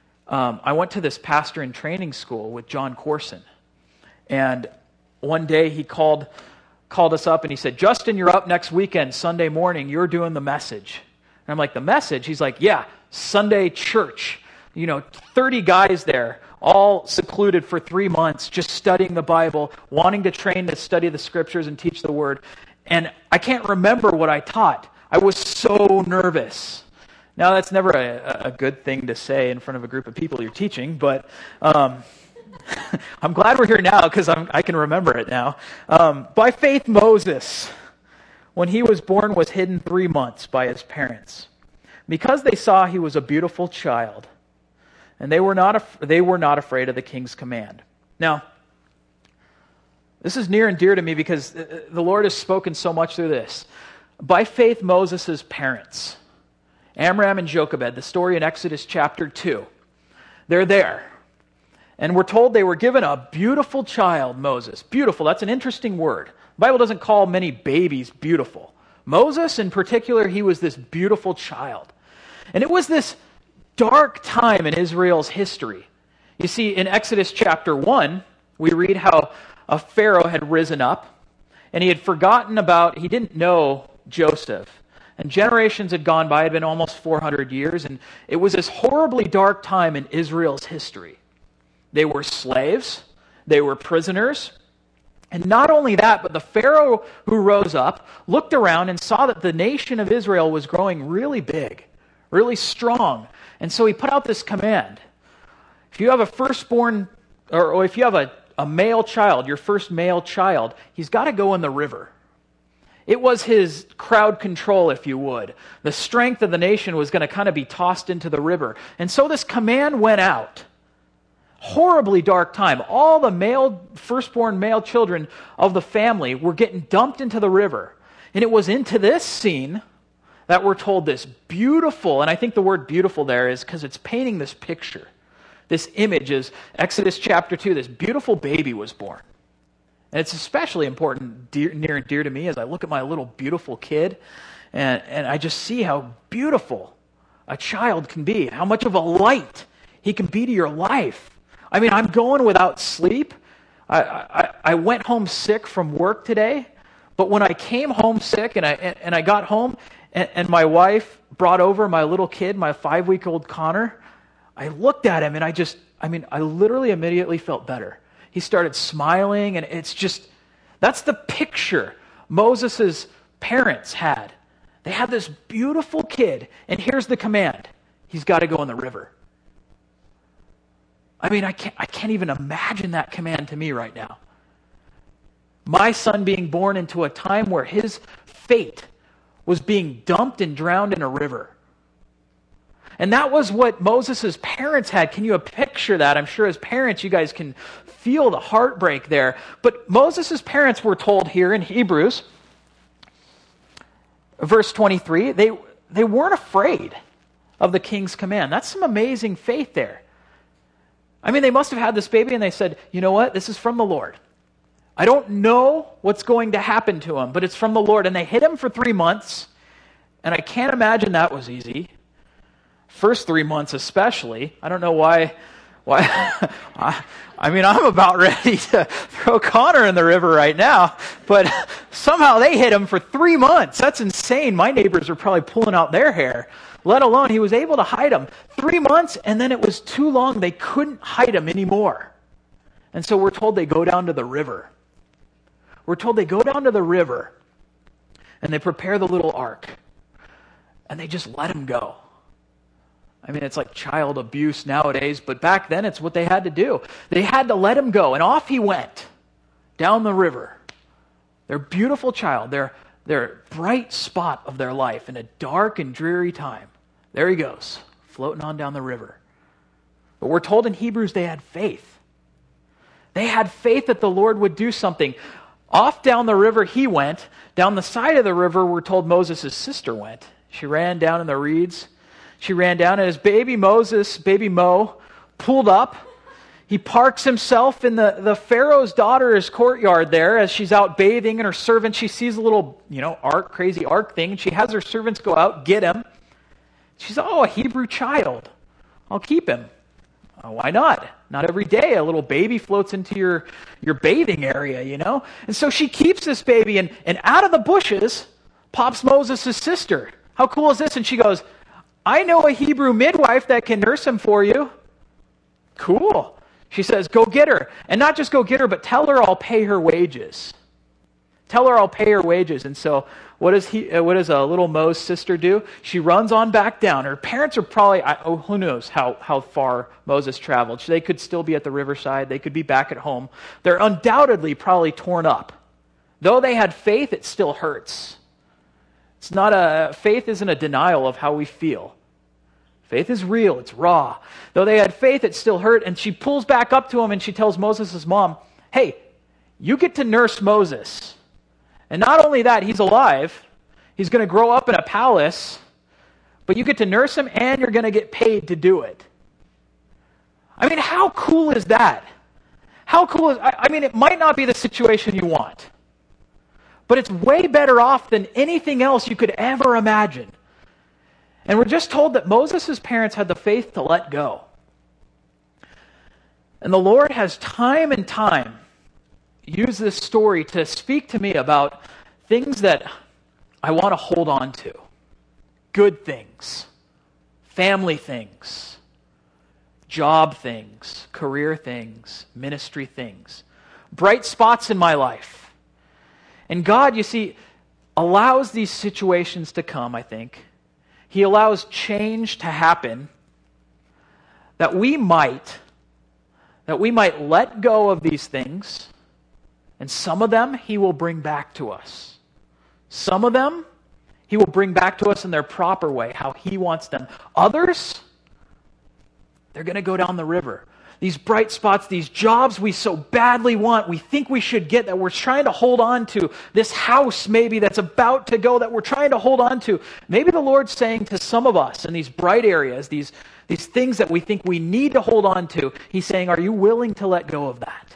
I went to this pastor in training school with John Corson, and one day he called us up and he said, "Justin, you're up next weekend, Sunday morning. You're doing the message." And I'm like, "The message?" He's like, "Yeah, Sunday church. 30 guys there, all secluded for 3 months, just studying the Bible, wanting to train to study the scriptures and teach the Word." And I can't remember what I taught. I was so nervous. Now, that's never a good thing to say in front of a group of people you're teaching, but... I'm glad we're here now because I can remember it now. By faith, Moses, when he was born, was hidden 3 months by his parents, because they saw he was a beautiful child, and they were not afraid of the king's command. Now, this is near and dear to me because the Lord has spoken so much through this. By faith, Moses' parents, Amram and Jochebed, the story in Exodus chapter 2, they're there. And we're told they were given a beautiful child, Moses. Beautiful, that's an interesting word. The Bible doesn't call many babies beautiful. Moses, in particular, he was this beautiful child. And it was this dark time in Israel's history. You see, in Exodus chapter 1, we read how a Pharaoh had risen up, and he didn't know Joseph. And generations had gone by, it had been almost 400 years, and it was this horribly dark time in Israel's history. They were slaves, they were prisoners, and not only that, but the Pharaoh who rose up looked around and saw that the nation of Israel was growing really big, really strong. And so he put out this command. If you have a firstborn, or if you have a male child, your first male child, he's got to go in the river. It was his crowd control, if you would. The strength of the nation was going to kind of be tossed into the river. And so this command went out. Horribly dark time. All the firstborn male children of the family were getting dumped into the river. And it was into this scene that we're told this beautiful, and I think the word beautiful there is because it's painting this picture. This image is Exodus chapter 2. This beautiful baby was born. And it's especially important, near and dear to me, as I look at my little beautiful kid, and I just see how beautiful a child can be, how much of a light he can be to your life. I mean, I'm going without sleep. I went home sick from work today, but when I came home sick and I got home, and my wife brought over my little kid, my 5-week-old Connor, I looked at him and I literally immediately felt better. He started smiling, and it's just, that's the picture Moses' parents had. They had this beautiful kid, and here's the command. He's got to go in the river. I mean, I can't even imagine that command to me right now. My son being born into a time where his fate was being dumped and drowned in a river. And that was what Moses' parents had. Can you picture that? I'm sure as parents you guys can feel the heartbreak there. But Moses' parents were told here in Hebrews, verse 23, they weren't afraid of the king's command. That's some amazing faith there. I mean, they must have had this baby and they said, you know what? This is from the Lord. I don't know what's going to happen to him, but it's from the Lord. And they hid him for 3 months. And I can't imagine that was easy. First 3 months especially. I don't know why. I mean, I'm about ready to throw Connor in the river right now. But somehow they hid him for 3 months. That's insane. My neighbors are probably pulling out their hair. Let alone he was able to hide him 3 months, and then it was too long. They couldn't hide him anymore. And so we're told they go down to the river. We're told they go down to the river, and they prepare the little ark, and they just let him go. I mean, it's like child abuse nowadays, but back then it's what they had to do. They had to let him go, and off he went down the river. Their beautiful child, their bright spot of their life in a dark and dreary time. There he goes, floating on down the river. But we're told in Hebrews they had faith. They had faith that the Lord would do something. Off down the river he went. Down the side of the river, we're told Moses' sister went. She ran down in the reeds. She ran down, and as baby Mo, pulled up. He parks himself in the Pharaoh's daughter's courtyard there as she's out bathing, and her servant, she sees a little, crazy ark thing, and she has her servants go out, get him. She's, a Hebrew child. I'll keep him. Why not? Not every day a little baby floats into your bathing area, And so she keeps this baby, and out of the bushes pops Moses' sister. How cool is this? And she goes, I know a Hebrew midwife that can nurse him for you. Cool. She says, go get her. And not just go get her, but tell her I'll pay her wages. Tell her I'll pay her wages. And so what does little Mo's sister do? She runs on back down. Her parents are probably, who knows how far Moses traveled. They could still be at the riverside. They could be back at home. They're undoubtedly probably torn up. Though they had faith, it still hurts. Faith isn't a denial of how we feel. Faith is real. It's raw. Though they had faith, it still hurt. And she pulls back up to him and she tells Moses' mom, hey, you get to nurse Moses. And not only that, he's alive. He's going to grow up in a palace. But you get to nurse him and you're going to get paid to do it. I mean, how cool is that? It might not be the situation you want. But it's way better off than anything else you could ever imagine. And we're just told that Moses' parents had the faith to let go. And the Lord has time and time, use this story to speak to me about things that I want to hold on to. Good things, family things, job things, career things, ministry things, bright spots in my life. And God, you see, allows these situations to come, I think. He allows change to happen that we might let go of these things, and some of them He will bring back to us. Some of them He will bring back to us in their proper way, how He wants them. Others, they're going to go down the river. These bright spots, these jobs we so badly want, we think we should get, that we're trying to hold on to, this house maybe that's about to go that we're trying to hold on to. Maybe the Lord's saying to some of us in these bright areas, these things that we think we need to hold on to, He's saying, are you willing to let go of that?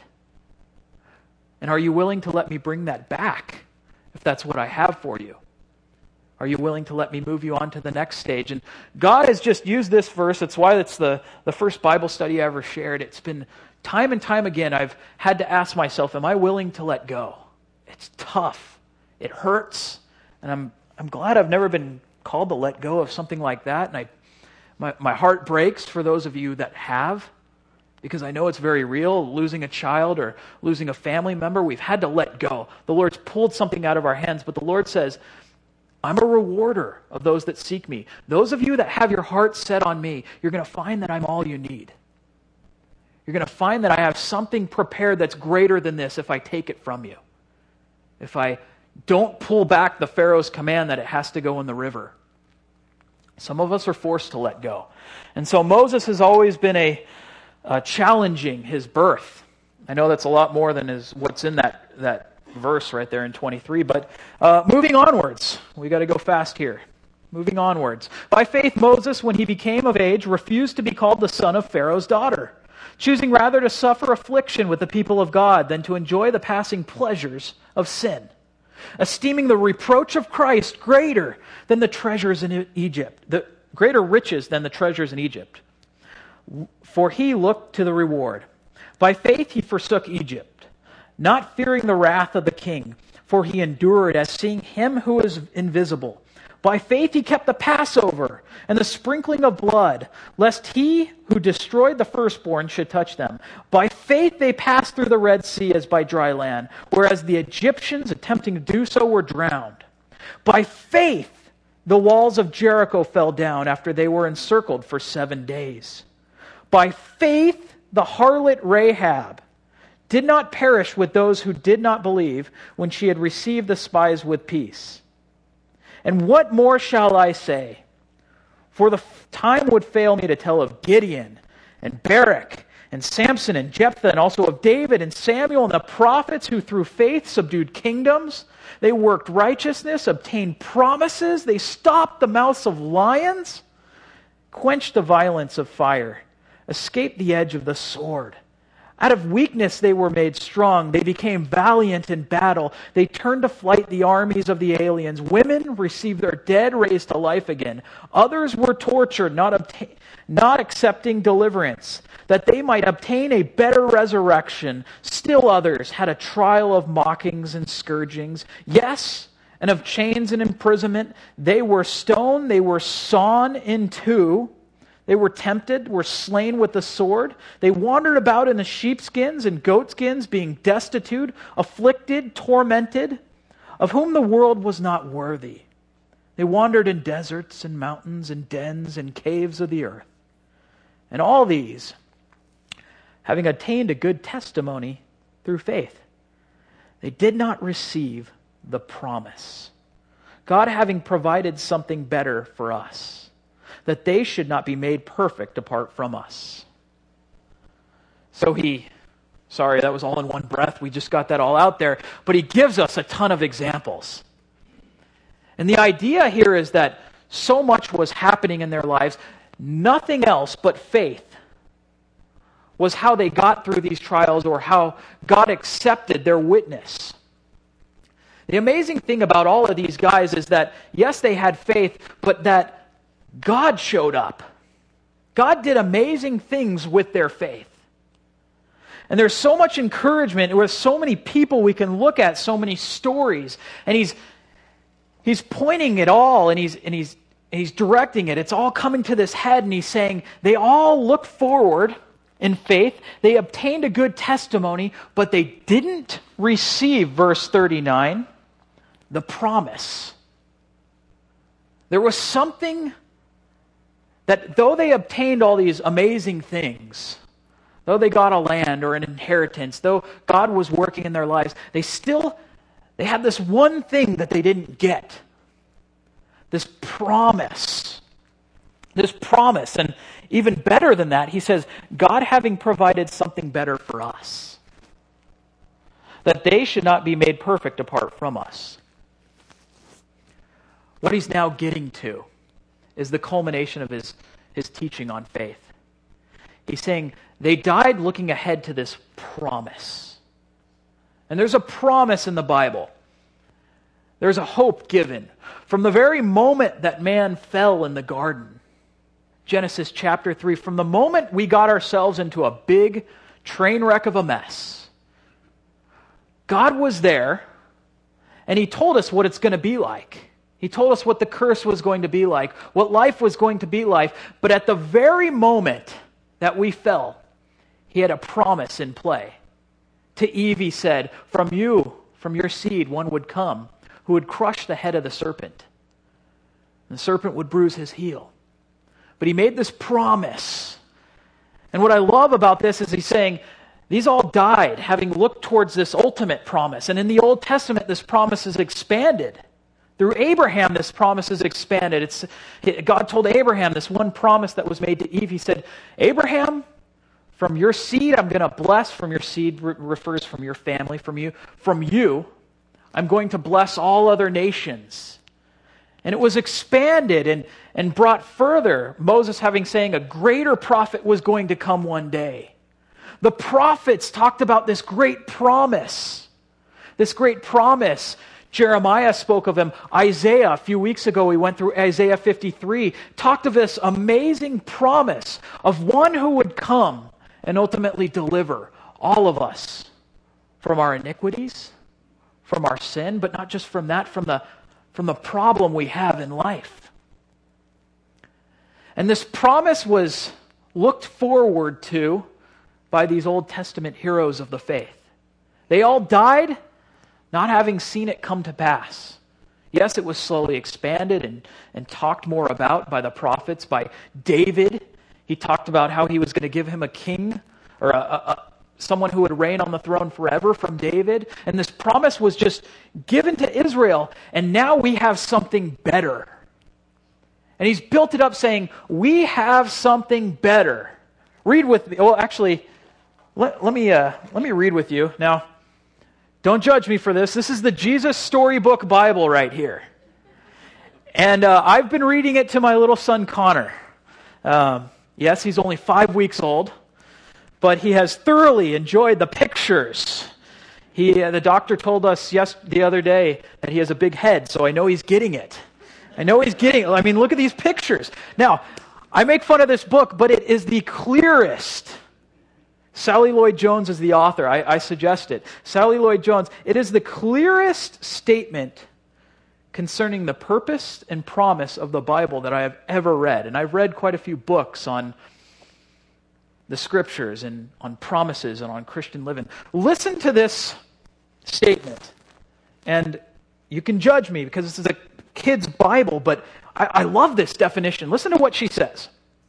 And are you willing to let me bring that back if that's what I have for you? Are you willing to let me move you on to the next stage? And God has just used this verse. It's why it's the first Bible study I ever shared. It's been time and time again I've had to ask myself, am I willing to let go? It's tough. It hurts. And I'm glad I've never been called to let go of something like that. And my heart breaks for those of you that have, because I know it's very real. Losing a child or losing a family member, we've had to let go. The Lord's pulled something out of our hands, but the Lord says, I'm a rewarder of those that seek me. Those of you that have your heart set on me, you're going to find that I'm all you need. You're going to find that I have something prepared that's greater than this if I take it from you. If I don't pull back the Pharaoh's command that it has to go in the river. Some of us are forced to let go. And so Moses has always been challenging his birth. I know that's a lot more than what's in that verse right there in 23. But moving onwards, we got to go fast here. Moving onwards. By faith, Moses, when he became of age, refused to be called the son of Pharaoh's daughter, choosing rather to suffer affliction with the people of God than to enjoy the passing pleasures of sin, esteeming the reproach of Christ greater than the treasures in Egypt, the greater riches than the treasures in Egypt. For he looked to the reward. By faith he forsook Egypt, not fearing the wrath of the king, for he endured as seeing him who is invisible. By faith he kept the Passover and the sprinkling of blood, lest he who destroyed the firstborn should touch them. By faith they passed through the Red Sea as by dry land, whereas the Egyptians, attempting to do so, were drowned. By faith the walls of Jericho fell down after they were encircled for 7 days. By faith the harlot Rahab did not perish with those who did not believe when she had received the spies with peace. And what more shall I say? For the time would fail me to tell of Gideon and Barak and Samson and Jephthah, and also of David and Samuel and the prophets who through faith subdued kingdoms. They worked righteousness, obtained promises. They stopped the mouths of lions, quenched the violence of fire, escaped the edge of the sword. Out of weakness they were made strong. They became valiant in battle. They turned to flight the armies of the aliens. Women received their dead raised to life again. Others were tortured, not accepting deliverance, that they might obtain a better resurrection. Still others had a trial of mockings and scourgings. Yes, and of chains and imprisonment. They were stoned. They were sawn in two. They were tempted, were slain with the sword. They wandered about in the sheepskins and goatskins, being destitute, afflicted, tormented, of whom the world was not worthy. They wandered in deserts and mountains and dens and caves of the earth. And all these, having attained a good testimony through faith, they did not receive the promise. God having provided something better for us, that they should not be made perfect apart from us. So sorry, that was all in one breath. We just got that all out there. But he gives us a ton of examples. And the idea here is that so much was happening in their lives. Nothing else but faith was how they got through these trials, or how God accepted their witness. The amazing thing about all of these guys is that, yes, they had faith, but that God showed up. God did amazing things with their faith. And there's so much encouragement with so many people we can look at, so many stories. And he's pointing it all, and he's directing it. It's all coming to this head, and he's saying they all looked forward in faith. They obtained a good testimony, but they didn't receive, verse 39, the promise. There was something that though they obtained all these amazing things, though they got a land or an inheritance, though God was working in their lives, they had this one thing that they didn't get. This promise. This promise. And even better than that, he says, God having provided something better for us, that they should not be made perfect apart from us. What he's now getting to is the culmination of his teaching on faith. He's saying they died looking ahead to this promise. And there's a promise in the Bible. There's a hope given. From the very moment that man fell in the garden, Genesis chapter 3, from the moment we got ourselves into a big train wreck of a mess, God was there, and he told us what it's going to be like. He told us what the curse was going to be like, what life was going to be like. But at the very moment that we fell, he had a promise in play. To Eve, he said, from your seed, one would come who would crush the head of the serpent. And the serpent would bruise his heel. But he made this promise. And what I love about this is he's saying, these all died having looked towards this ultimate promise. And in the Old Testament, this promise is expanded. Through Abraham, this promise is expanded. God told Abraham this one promise that was made to Eve. He said, Abraham, from your seed I'm going to bless. From your seed refers from your family, from you, I'm going to bless all other nations. And it was expanded and brought further. Moses having saying a greater prophet was going to come one day. The prophets talked about this great promise. This great promise. Jeremiah spoke of him. Isaiah, a few weeks ago, we went through Isaiah 53, talked of this amazing promise of one who would come and ultimately deliver all of us from our iniquities, from our sin, but not just from that, from the problem we have in life. And this promise was looked forward to by these Old Testament heroes of the faith. They all died not having seen it come to pass. Yes, it was slowly expanded and talked more about by the prophets, by David. He talked about how he was going to give him a king, or someone who would reign on the throne forever from David. And this promise was just given to Israel, and now we have something better. And he's built it up saying, we have something better. Read with me. Well, actually, let me read with you. Now, don't judge me for this. This is the Jesus Storybook Bible right here. And I've been reading it to my little son, Connor. Yes, he's only 5 weeks old, but he has thoroughly enjoyed the pictures. The doctor told us the other day that he has a big head, so I know he's getting it. I mean, look at these pictures. Now, I make fun of this book, but it is the clearest. Sally Lloyd Jones is the author. I suggest it. Sally Lloyd Jones. It is the clearest statement concerning the purpose and promise of the Bible that I have ever read. And I've read quite a few books on the scriptures and on promises and on Christian living. Listen to this statement. And you can judge me because this is a kid's Bible, but I love this definition. Listen to what she says.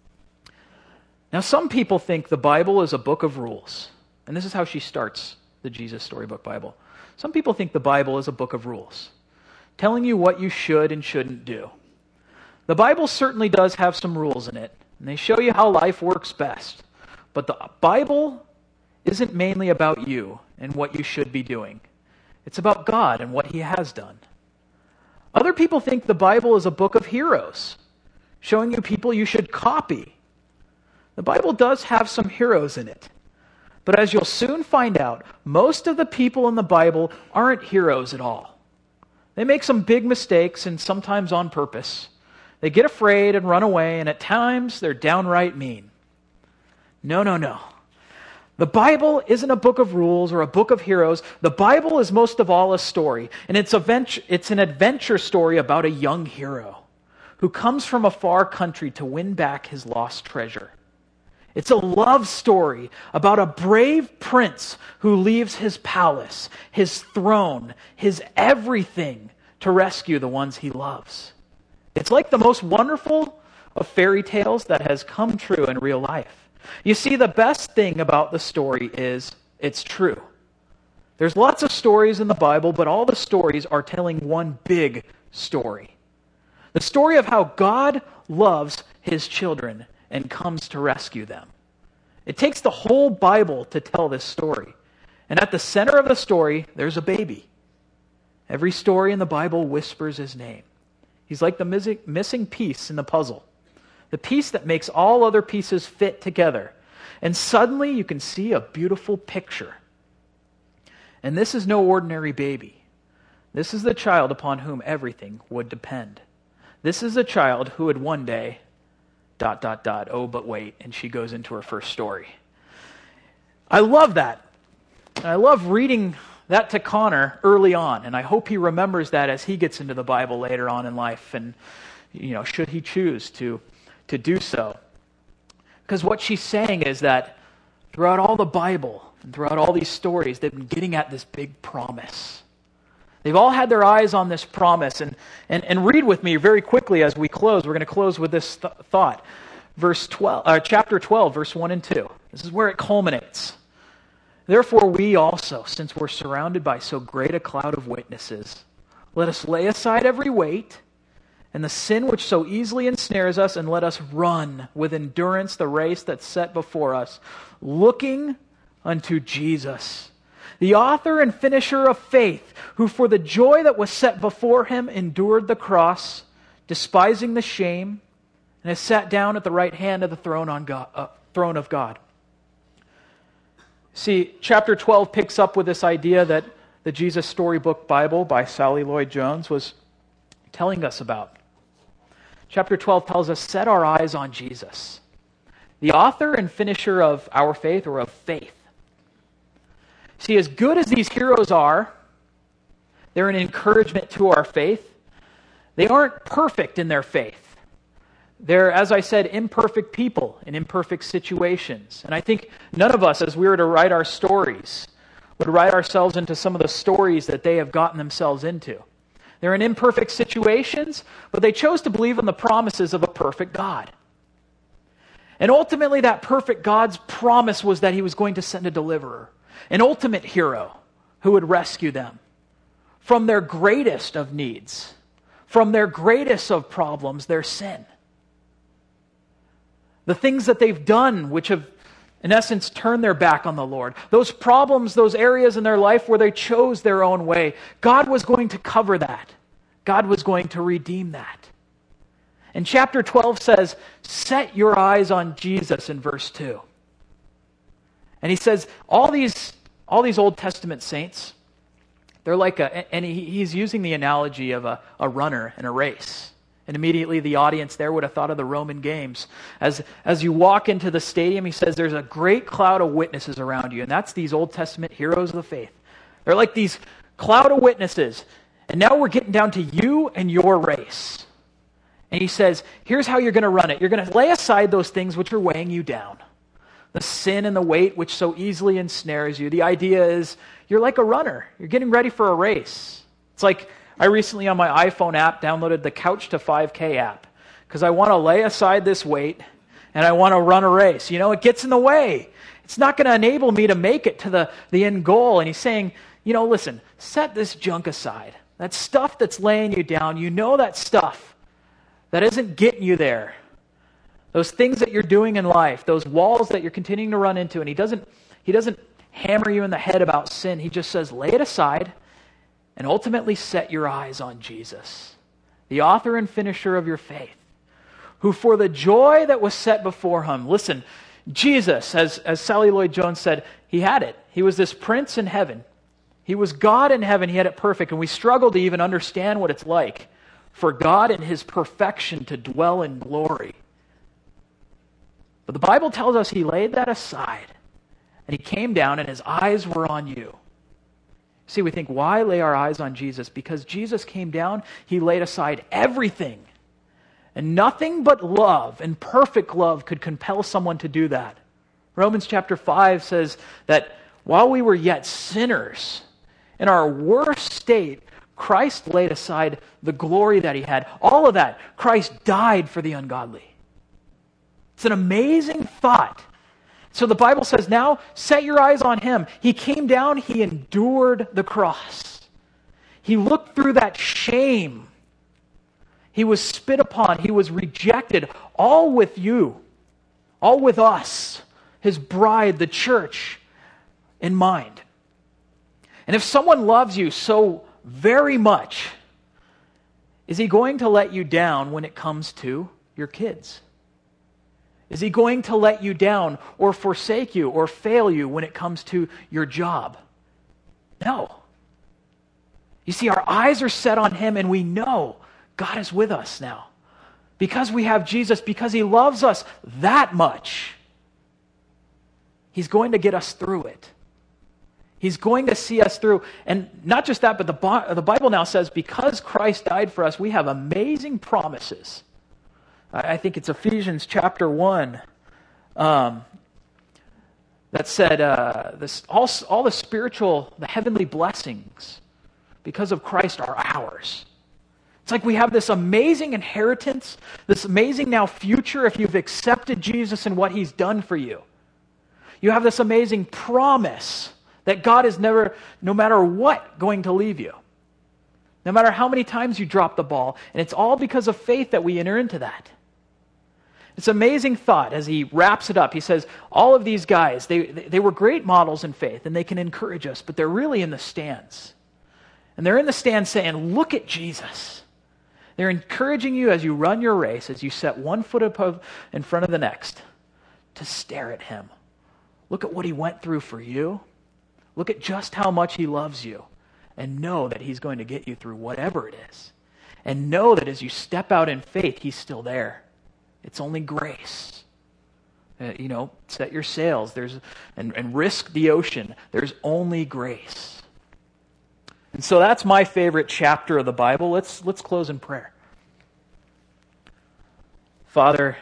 Now, some people think the Bible is a book of rules. And this is how she starts the Jesus Storybook Bible. Some people think the Bible is a book of rules, telling you what you should and shouldn't do. The Bible certainly does have some rules in it, and they show you how life works best. But the Bible isn't mainly about you and what you should be doing. It's about God and what He has done. Other people think the Bible is a book of heroes, showing you people you should copy. The Bible does have some heroes in it. But as you'll soon find out, most of the people in the Bible aren't heroes at all. They make some big mistakes, and sometimes on purpose. They get afraid and run away, and at times they're downright mean. No. The Bible isn't a book of rules or a book of heroes. The Bible is most of all a story, and it's an adventure story about a young hero who comes from a far country to win back his lost treasure. It's a love story about a brave prince who leaves his palace, his throne, his everything to rescue the ones he loves. It's like the most wonderful of fairy tales that has come true in real life. You see, the best thing about the story is it's true. There's lots of stories in the Bible, but all the stories are telling one big story. The story of how God loves his children and comes to rescue them. It takes the whole Bible to tell this story. And at the center of the story, there's a baby. Every story in the Bible whispers his name. He's like the missing piece in the puzzle. The piece that makes all other pieces fit together. And suddenly you can see a beautiful picture. And this is no ordinary baby. This is the child upon whom everything would depend. This is a child who would one day... ... Oh, but wait, and she goes into her first story. I love that. And I love reading that to Connor early on, and I hope he remembers that as he gets into the Bible later on in life, and should he choose to do so. Because what she's saying is that throughout all the Bible and throughout all these stories, they've been getting at this big promise. They've all had their eyes on this promise. And read with me very quickly as we close. We're going to close with this thought. Chapter 12, verse 1 and 2. This is where it culminates. Therefore we also, since we're surrounded by so great a cloud of witnesses, let us lay aside every weight and the sin which so easily ensnares us, and let us run with endurance the race that's set before us, looking unto Jesus, the author and finisher of faith, who for the joy that was set before him endured the cross, despising the shame, and has sat down at the right hand of the throne of God. See, chapter 12 picks up with this idea that the Jesus Storybook Bible by Sally Lloyd-Jones was telling us about. Chapter 12 tells us, set our eyes on Jesus, the author and finisher of our faith, or of faith. See, as good as these heroes are, they're an encouragement to our faith. They aren't perfect in their faith. They're, as I said, imperfect people in imperfect situations. And I think none of us, as we were to write our stories, would write ourselves into some of the stories that they have gotten themselves into. They're in imperfect situations, but they chose to believe in the promises of a perfect God. And ultimately, that perfect God's promise was that he was going to send a deliverer, an ultimate hero who would rescue them from their greatest of needs, from their greatest of problems, their sin. The things that they've done, which have, in essence, turned their back on the Lord. Those problems, those areas in their life where they chose their own way. God was going to cover that. God was going to redeem that. And chapter 12 says, set your eyes on Jesus in verse 2. And he says, all these Old Testament saints, they're like he's using the analogy of a runner in a race. And immediately the audience there would have thought of the Roman games. As you walk into the stadium, he says there's a great cloud of witnesses around you. And that's these Old Testament heroes of the faith. They're like these cloud of witnesses. And now we're getting down to you and your race. And he says, here's how you're going to run it. You're going to lay aside those things which are weighing you down. The sin and the weight which so easily ensnares you. The idea is you're like a runner. You're getting ready for a race. It's like I recently on my iPhone app downloaded the Couch to 5K app because I want to lay aside this weight and I want to run a race. It gets in the way. It's not going to enable me to make it to the end goal. And he's saying, listen, set this junk aside. That stuff that's laying you down, that stuff that isn't getting you there. Those things that you're doing in life, those walls that you're continuing to run into, and he doesn't hammer you in the head about sin. He just says, lay it aside and ultimately set your eyes on Jesus, the author and finisher of your faith, who for the joy that was set before him, listen, Jesus, as Sally Lloyd-Jones said, he had it. He was this prince in heaven. He was God in heaven. He had it perfect. And we struggle to even understand what it's like for God in his perfection to dwell in glory. But the Bible tells us he laid that aside And he came down and his eyes were on you. See, we think, why lay our eyes on Jesus? Because Jesus came down, he laid aside everything. And nothing but love and perfect love could compel someone to do that. Romans chapter 5 says that while we were yet sinners, in our worst state, Christ laid aside the glory that he had. All of that, Christ died for the ungodly. It's an amazing thought. So the Bible says, now set your eyes on him. He came down, he endured the cross. He looked through that shame. He was spit upon, he was rejected, all with you, all with us, his bride, the church, in mind. And if someone loves you so very much, is he going to let you down when it comes to your kids? Is he going to let you down or forsake you or fail you when it comes to your job? No. You see, our eyes are set on him and we know God is with us now. Because we have Jesus, because he loves us that much, he's going to get us through it. He's going to see us through. And not just that, but the Bible now says because Christ died for us, we have amazing promises. I think it's Ephesians chapter 1 that said all the spiritual, the heavenly blessings because of Christ are ours. It's like we have this amazing inheritance, this amazing now future if you've accepted Jesus and what he's done for you. You have this amazing promise that God is never, no matter what, going to leave you. No matter how many times you drop the ball. And it's all because of faith that we enter into that. It's an amazing thought as he wraps it up. He says, all of these guys, they were great models in faith and they can encourage us, but they're really in the stands. And they're in the stands saying, look at Jesus. They're encouraging you as you run your race, as you set one foot up in front of the next, to stare at him. Look at what he went through for you. Look at just how much he loves you. And know that he's going to get you through whatever it is. And know that as you step out in faith, he's still there. It's only grace. Set your sails and risk the ocean. There's only grace. And so that's my favorite chapter of the Bible. Let's close in prayer. Father,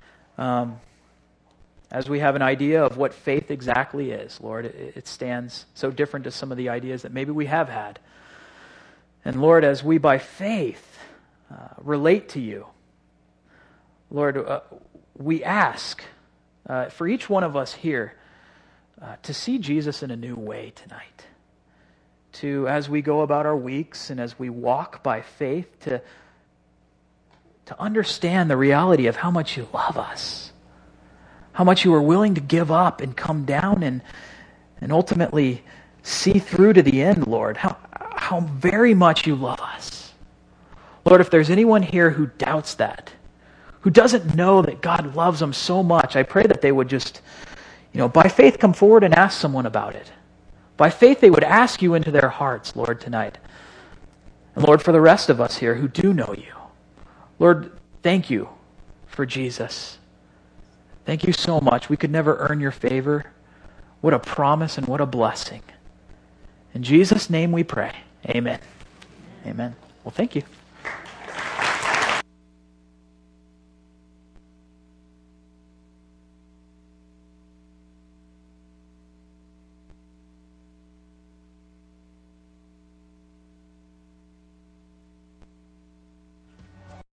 as we have an idea of what faith exactly is, Lord, it stands so different to some of the ideas that maybe we have had. And Lord, as we by faith relate to you, Lord, we ask for each one of us here to see Jesus in a new way tonight. To, as we go about our weeks and as we walk by faith, to understand the reality of how much you love us. How much you are willing to give up and come down and ultimately see through to the end, Lord. How very much you love us. Lord, if there's anyone here who doubts that, who doesn't know that God loves them so much, I pray that they would just, by faith come forward and ask someone about it. By faith they would ask you into their hearts, Lord, tonight. And Lord, for the rest of us here who do know you, Lord, thank you for Jesus. Thank you so much. We could never earn your favor. What a promise and what a blessing. In Jesus' name we pray. Amen. Amen. Well, thank you.